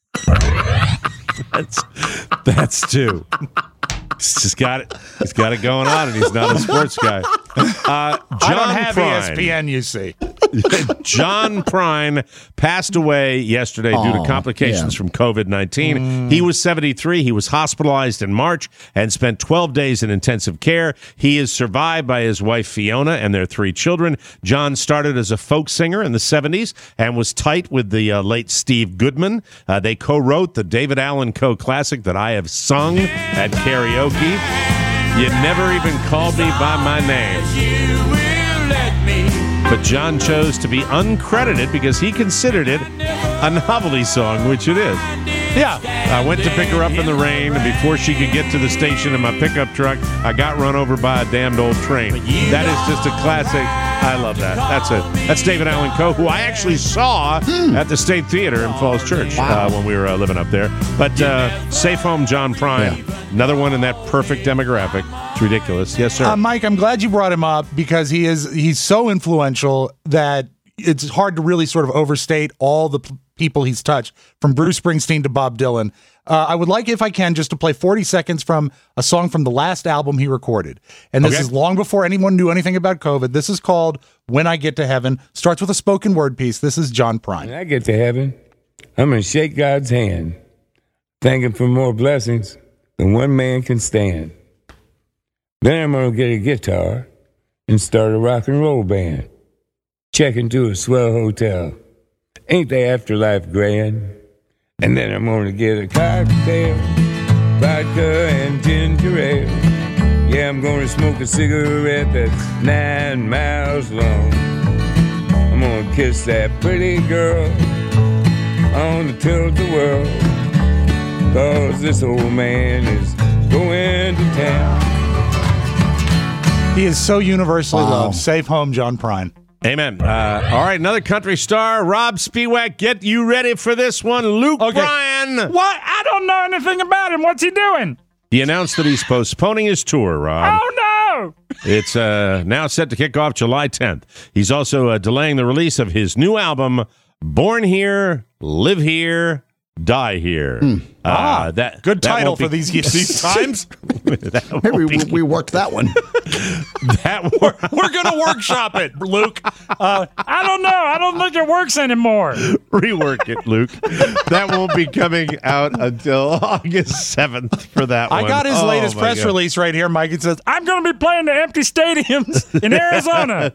That's that's two. He's just got it. He's got it going on, and he's not a sports guy. Uh, John I don't have Prine. E S P N, you see. John Prine passed away yesterday due to Oh, complications yeah. from COVID nineteen. He was seventy-three. He was hospitalized in March and spent twelve days in intensive care. He is survived by his wife Fiona and their three children. John started as a folk singer in the seventies and was tight with the uh, late Steve Goodman. Uh, they co-wrote the David Allan Coe classic that I have sung at karaoke. You never even called me by my name. But John chose to be uncredited because he considered it a novelty song, which it is. Yeah. I went to pick her up in the rain, and before she could get to the station in my pickup truck, I got run over by a damned old train. That is just a classic. I love that. That's it. That's David Allan Coe, who I actually saw at the State Theater in Falls Church uh, when we were uh, living up there. But uh, Safe Home John Prine, another one in that perfect demographic. It's ridiculous. Yes, sir. Uh, Mike, I'm glad you brought him up because he is he's so influential that it's hard to really sort of overstate all the p- people he's touched, from Bruce Springsteen to Bob Dylan. Uh, I would like, if I can, just to play forty seconds from a song from the last album he recorded. And this Okay. is long before anyone knew anything about COVID. This is called When I Get to Heaven. Starts with a spoken word piece. This is John Prine. When I get to heaven, I'm going to shake God's hand, thank him for more blessings than one man can stand. Then I'm going to get a guitar and start a rock and roll band. Check into a swell hotel. Ain't the afterlife grand? And then I'm going to get a cocktail, vodka and ginger ale. Yeah, I'm going to smoke a cigarette that's nine miles long. I'm going to kiss that pretty girl on the tilt-a-whirl, 'cause this old man is going to town. He is so universally Wow. loved. Safe home, John Prine. Amen. Uh, all right, another country star, Rob Spiewak. Get you ready for this one. Luke Bryan. What? I don't know anything about him. What's he doing? He announced that he's postponing his tour, Rob. Oh, no! It's uh, now set to kick off July tenth. He's also uh, delaying the release of his new album, Born Here, Live Here, Die Here. Uh, Ah, that good that title won't be- for these these times. That Hey, we, won't be- we worked that one. that wor- We're going to workshop it, Luke. Uh, I don't know. I don't think it works anymore. Rework it, Luke. That won't be coming out until August seventh for that one. I got his Oh, latest my press God. release right here, Mike. It says, I'm going to be playing the empty stadiums in Arizona.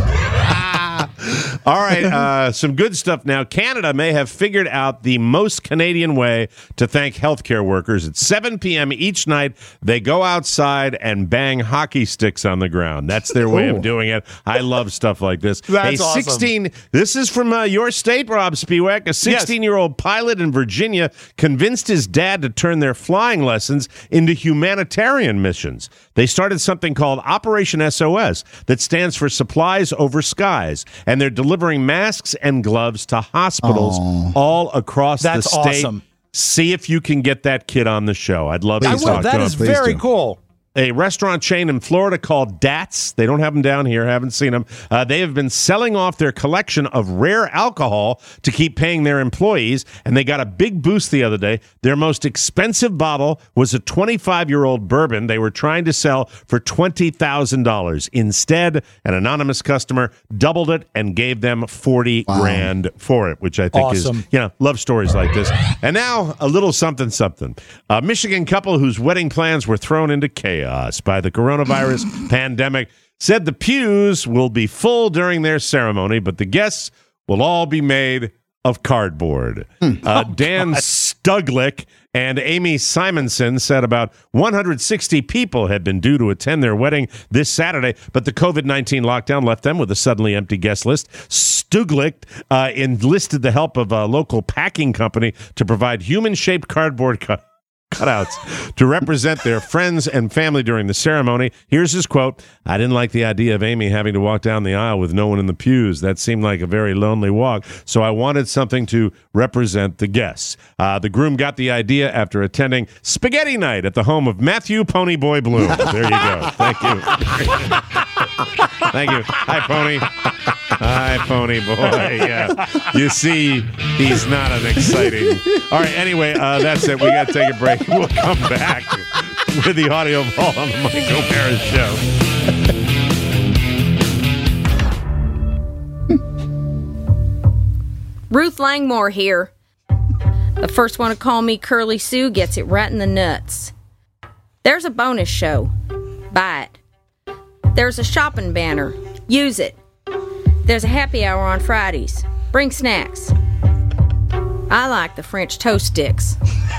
All right, uh, some good stuff now. Canada may have figured out the most Canadian way to thank healthcare workers. At seven p.m. each night, they go outside and bang hockey sticks on the ground. That's their way Ooh. of doing it. I love stuff like this. That's a awesome. sixteen. This is from uh, your state, Rob Spiewak. A sixteen-year-old pilot in Virginia convinced his dad to turn their flying lessons into humanitarian missions. They started something called Operation S O S that stands for Supplies Over Skies, and they're delivering masks and gloves to hospitals Aw. all across That's the state. awesome. See if you can get that kid on the show. I'd love I to will. talk That to is him. very do. cool. A restaurant chain in Florida called Dats. They don't have them down here. Haven't seen them. Uh, they have been selling off their collection of rare alcohol to keep paying their employees, and they got a big boost the other day. Their most expensive bottle was a twenty-five-year-old bourbon they were trying to sell for twenty thousand dollars. Instead, an anonymous customer doubled it and gave them forty Wow. grand for it, which I think Awesome. is, you know, love stories like this. And now a little something something. A Michigan couple whose wedding plans were thrown into chaos by the coronavirus pandemic said the pews will be full during their ceremony, but the guests will all be made of cardboard. Uh, Dan Stuglick and Amy Simonson said about one hundred sixty people had been due to attend their wedding this Saturday, but the COVID nineteen lockdown left them with a suddenly empty guest list. Stuglick uh, enlisted the help of a local packing company to provide human-shaped cardboard cu- cutouts to represent their friends and family during the ceremony. Here's his quote: "I didn't like the idea of Amy having to walk down the aisle with no one in the pews. That seemed like a very lonely walk, so I wanted something to represent the guests." Uh, the groom got the idea after attending spaghetti night at the home of Matthew Ponyboy Bloom. There you go. Thank you. Thank you. Hi, Pony. Hi, Pony Boy. Yeah. You see, he's not an exciting. All right, anyway, uh, that's it. We got to take a break. We'll come back with the audio ball on the Mike O'Mara Show. Ruth Langmore here. The first one to call me Curly Sue gets it right in the nuts. There's a bonus show. Buy it. There's a shopping banner. Use it. There's a happy hour on Fridays. Bring snacks. I like the French toast sticks.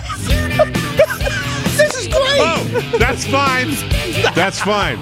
This is great. Oh, that's fine. That's fine.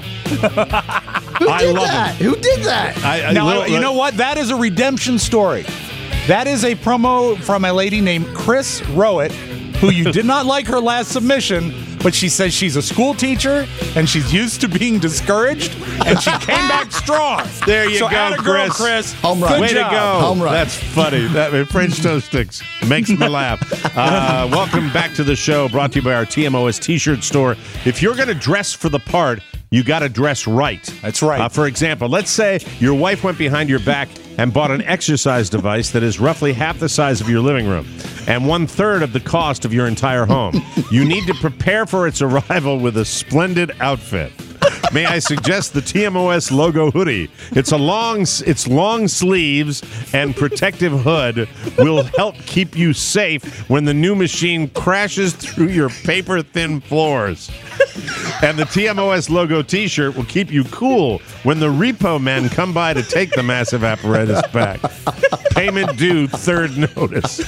Who I did love that? it. Who did that? I, I Now, will- you know what? That is a redemption story. That is a promo from a lady named Chris Rowett, who you did not like her last submission, but she says she's a school teacher and she's used to being discouraged, and she came back strong. There you so go, atta girl, Chris. Chris. Home run. Good Way job. to go. Home run. That's funny. That French toast sticks makes me laugh. Uh, welcome back to the show, brought to you by our T M O S t-shirt store. If you're going to dress for the part, you got to dress right. That's right. Uh, for example, let's say your wife went behind your back and bought an exercise device that is roughly half the size of your living room and one third of the cost of your entire home. You need to prepare for its arrival with a splendid outfit. May I suggest the T M O S logo hoodie? It's a long, its long sleeves and protective hood will help keep you safe when the new machine crashes through your paper-thin floors. And the T M O S logo T-shirt will keep you cool when the repo men come by to take the massive apparatus back. Payment due, third notice.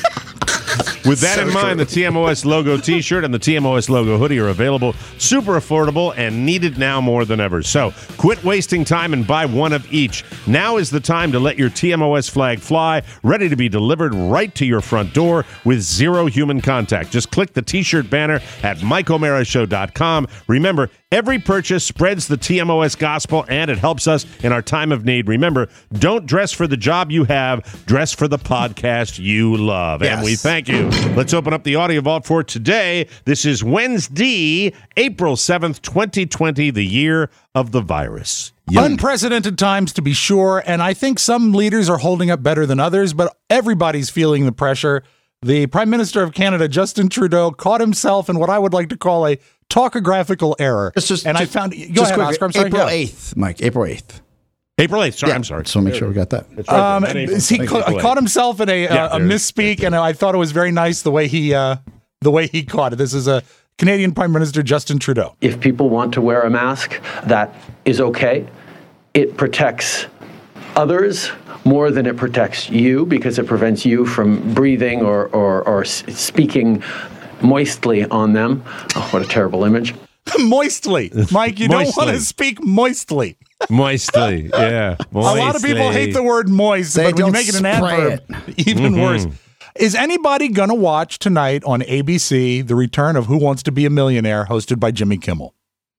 With that So in mind, true. the T M O S logo T-shirt and the T M O S logo hoodie are available, super affordable, and needed now more than ever. So quit wasting time and buy one of each. Now is the time to let your T M O S flag fly, ready to be delivered right to your front door with zero human contact. Just click the T-shirt banner at mike o'mara show dot com. Remember, every purchase spreads the T M O S gospel, and it helps us in our time of need. Remember, don't dress for the job you have, dress for the podcast you love. Yes. And we thank you. Let's open up the audio vault for today. This is Wednesday, April seventh, twenty twenty, the year of the virus. Unprecedented times, to be sure, and I think some leaders are holding up better than others, but everybody's feeling the pressure. The Prime Minister of Canada, Justin Trudeau, caught himself in what I would like to call a talkographical error. Just, just, and just, I found... Go just ahead, quick, Oscar. I'm sorry. April Yeah. eighth, Mike. April eighth. April eighth. Sorry, Yeah, I'm sorry. Just want to make sure we got that. That's right. Um, That April- he Thank ca- you. caught himself in a, Yeah, uh, a there it is. misspeak, and I thought it was very nice the way he uh, the way he caught it. This is a Canadian Prime Minister Justin Trudeau. If people want to wear a mask, that is okay. It protects others more than it protects you because it prevents you from breathing or, or, or s- speaking moistly on them. Oh, what a terrible image. Moistly, Mike. You don't want Moistly. to speak moistly. Moistly, yeah. A lot of people hate the word moist, They but when you don't make it an spray adverb, even Mhm. worse. Is anybody going to watch tonight on A B C the return of Who Wants to Be a Millionaire, hosted by Jimmy Kimmel?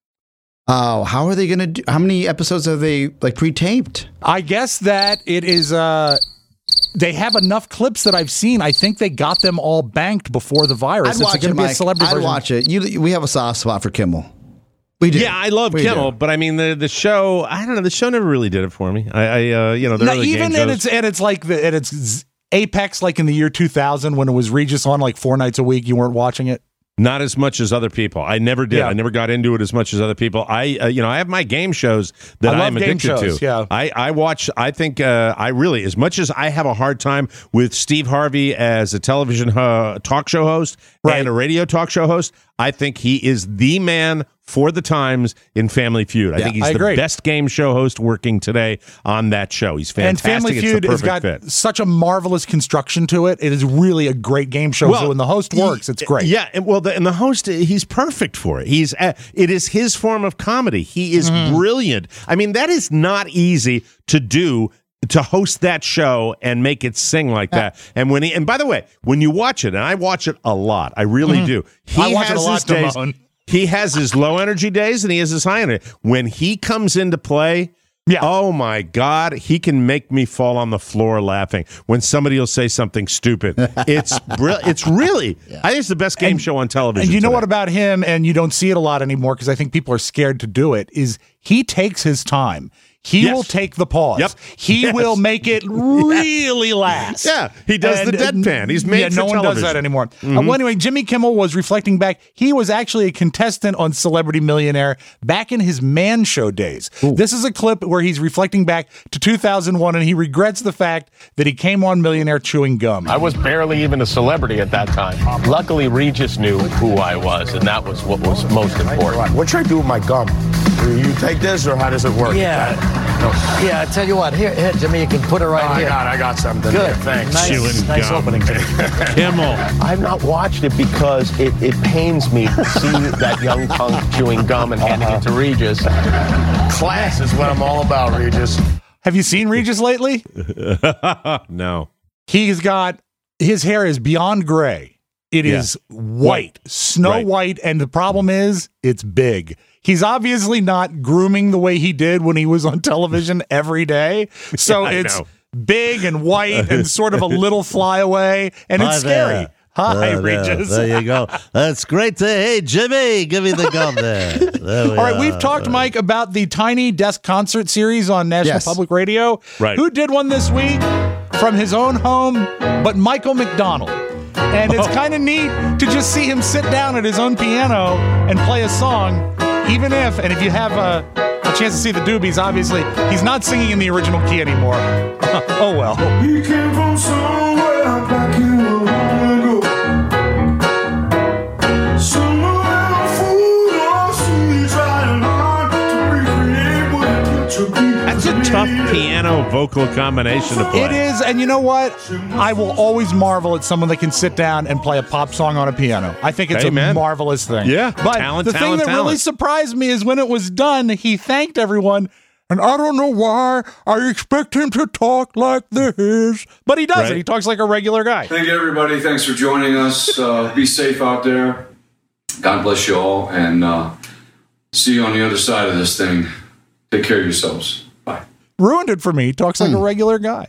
Oh, how are they going to do? How many episodes are they like pre-taped? I guess that it is. Uh, they have enough clips that I've seen. I think they got them all banked before the virus. I'd watch it's going it, to be a Mike. celebrity I'd version. watch it. You, we have a soft spot for Kimmel. We do. Yeah, I love We Kimmel, do. but I mean the the show. I don't know. The show never really did it for me. I, I uh, you know, the No, early even game and shows- it's and it's like the and it's z- apex, like in the year two thousand when it was Regis on like four nights a week. You weren't watching it. Not as much as other people. I never did. Yeah. I never got into it as much as other people. I, uh, you know, I have my game shows that I love I'm game addicted shows, to. yeah. I, I watch. I think uh, I really, as much as I have a hard time with Steve Harvey as a television uh, talk show host and a radio talk show host, I think he is the man for the times in Family Feud. I Yeah, think he's I the agree. best game show host working today on that show. He's fantastic. And Family It's Feud the has perfect got fit. such a marvelous construction to it. It is really a great game show. so when the host works, it's great. Yeah, and well, the, and the host, he's perfect for it. He's uh, it is his form of comedy. He is Mm-hmm. brilliant. I mean, that is not easy to do, to host that show and make it sing like that. And when he, and by the way, when you watch it, and I watch it a lot, I really Mhm. do. He I watch it has a lot, his days. Damone. He has his low energy days and he has his high energy. When he comes into play, yeah. oh my God, he can make me fall on the floor laughing when somebody will say something stupid. It's bri- it's really, I think it's the best game show on television. And you know today. what about him, and you don't see it a lot anymore because I think people are scared to do it, is he takes his time. He Yes. will take the pause. Yep. He Yes. will make it really last. Yeah, he does the deadpan. He's made yeah, for no one does television. that anymore. Uh, Mhm. well, anyway, Jimmy Kimmel was reflecting back. He was actually a contestant on Celebrity Millionaire back in his Man Show days. This is a clip where he's reflecting back to two thousand one, and he regrets the fact that he came on Millionaire chewing gum. I was barely even a celebrity at that time. Luckily, Regis knew who I was, and that was what was most important. What should I do with my gum? You take this, or how does it work? Yeah. Yeah, I tell you what. Here, here, Jimmy, you can put it right Oh, I here. got it, I got something. Good. Here, thanks. Nice, Chewing nice gum. opening, Jimmy. Kimmel. I've not watched it because it, it pains me to see that young punk chewing gum and handing it to Regis. Class is what I'm all about, Regis. Have you seen Regis lately? No. He's got, his hair is beyond gray. It Yeah. is white, snow Right. white, and the problem is it's big. He's obviously not grooming the way he did when he was on television every day. So Yeah, I it's know. big and white and sort of a little flyaway, and Hi it's scary. there. Hi, There, there. Regis. There you go. That's great to Hey, Jimmy, give me the gum there. There we All right, are. we've talked, Mike, about the Tiny Desk Concert Series on National Yes. Public Radio. Right. Who did one this week from his own home, but Michael McDonald. And it's Oh. kind of neat to just see him sit down at his own piano and play a song, even if, and if you have a, a chance to see the doobies, obviously, he's not singing in the original key anymore. Oh, well. He came from somewhere back in a while ago. Somewhere food or sea, trying hard to recreate what it meant to be. That's a tough piano vocal combination to play. It is, and you know what? I will always marvel at someone that can sit down and play a pop song on a piano. I think it's Hey, a man. marvelous thing. Yeah, but talent, the thing talent, that really talent. surprised me is when it was done, he thanked everyone. And I don't know why I expect him to talk like this, but he doesn't. Right. He talks like a regular guy. Thank you, everybody. Thanks for joining us. Uh, be safe out there. God bless you all, and uh, see you on the other side of this thing. Take care of yourselves. Bye. Ruined it for me. He talks like a regular guy.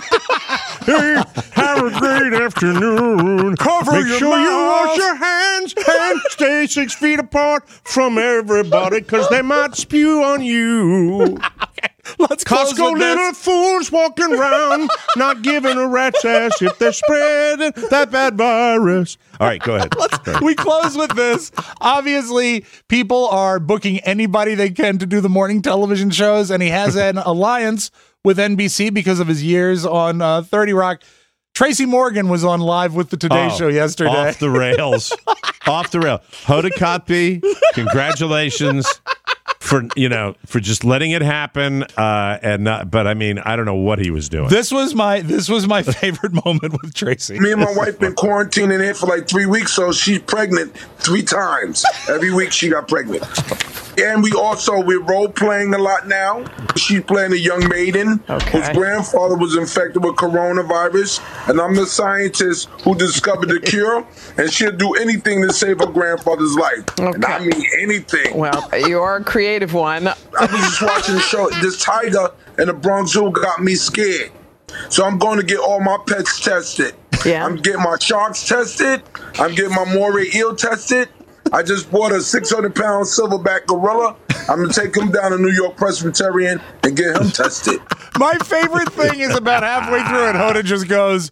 Hey, have a great afternoon. Cover Make your sure you mouth. wash your hands and stay six feet apart from everybody, because they might spew on you. Let's close Costco with this. little fools walking around, not giving a rat's ass if they're spreading that bad virus. All right, go ahead. Go ahead. We close with this. Obviously, people are booking anybody they can to do the morning television shows, and he has an alliance with N B C because of his years on uh, thirty Rock. Tracy Morgan was on Live with the Today Oh, Show yesterday. Off the rails. Off the rail. Hoda Kotb, congratulations for, you know, for just letting it happen. Uh, and not, but I mean, I don't know what he was doing. This was my this was my favorite moment with Tracy. Me and my wife been quarantining here for like three weeks, so she's pregnant three times. Every week she got pregnant. And we also, we're role playing a lot now. She's playing a young maiden whose grandfather was infected with coronavirus. And I'm the scientist who discovered the cure. And she'll do anything to save her grandfather's life. And I mean anything. Well, you're a creative one. I was just watching the show. This tiger in the Bronx Zoo got me scared. So I'm going to get all my pets tested. Yeah. I'm getting my sharks tested. I'm getting my moray eel tested. I just bought a six hundred pound silverback gorilla. I'm going to take him down to New York Presbyterian and get him tested. My favorite thing is about halfway through it, Hoda just goes,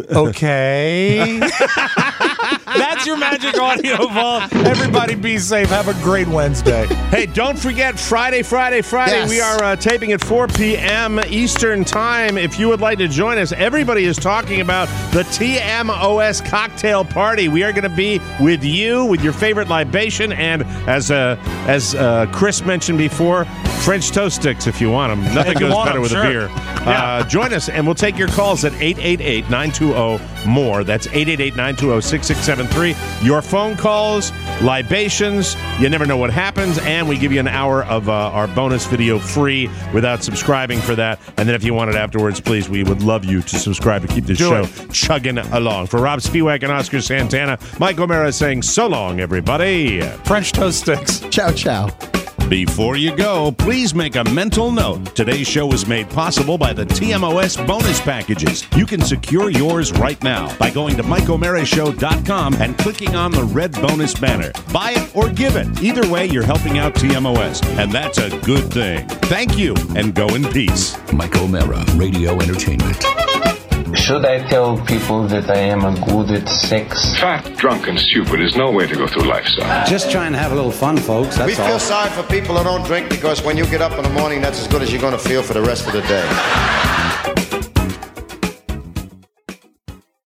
okay. That's your magic audio vault. Everybody be safe. Have a great Wednesday. Hey, don't forget Friday, Friday, Friday. Yes. We are uh, taping at four p.m. Eastern Time. If you would like to join us, everybody is talking about the T M O S cocktail party. We are going to be with you, with your favorite libation, and as uh, as uh, Chris mentioned before, French toast sticks if you want them. Nothing If you goes want better 'em, with sure. a beer. Uh, join us, and we'll take your calls at eight eight eight, nine two zero, M O R E. That's eight eight eight, nine two zero, six six seven three. Your phone calls, libations, you never know what happens, and we give you an hour of uh, our bonus video free without subscribing for that. And then if you want it afterwards, please, we would love you to subscribe to keep this Do show it. chugging along. For Rob Spiewak and Oscar Santana, Mike O'Mara saying so long, everybody. French toast sticks. Ciao, ciao. Before you go, please make a mental note. Today's show was made possible by the T M O S bonus packages. You can secure yours right now by going to mike o'mara show dot com and clicking on the red bonus banner. Buy it or give it. Either way, you're helping out T M O S, and that's a good thing. Thank you, and go in peace. Mike O'Mara, Radio Entertainment. Should I tell people that I am a good at sex? Fat, drunk, and stupid is no way to go through life, son. Just trying to have a little fun, folks. That's we feel all. sorry for people who don't drink because when you get up in the morning, that's as good as you're going to feel for the rest of the day.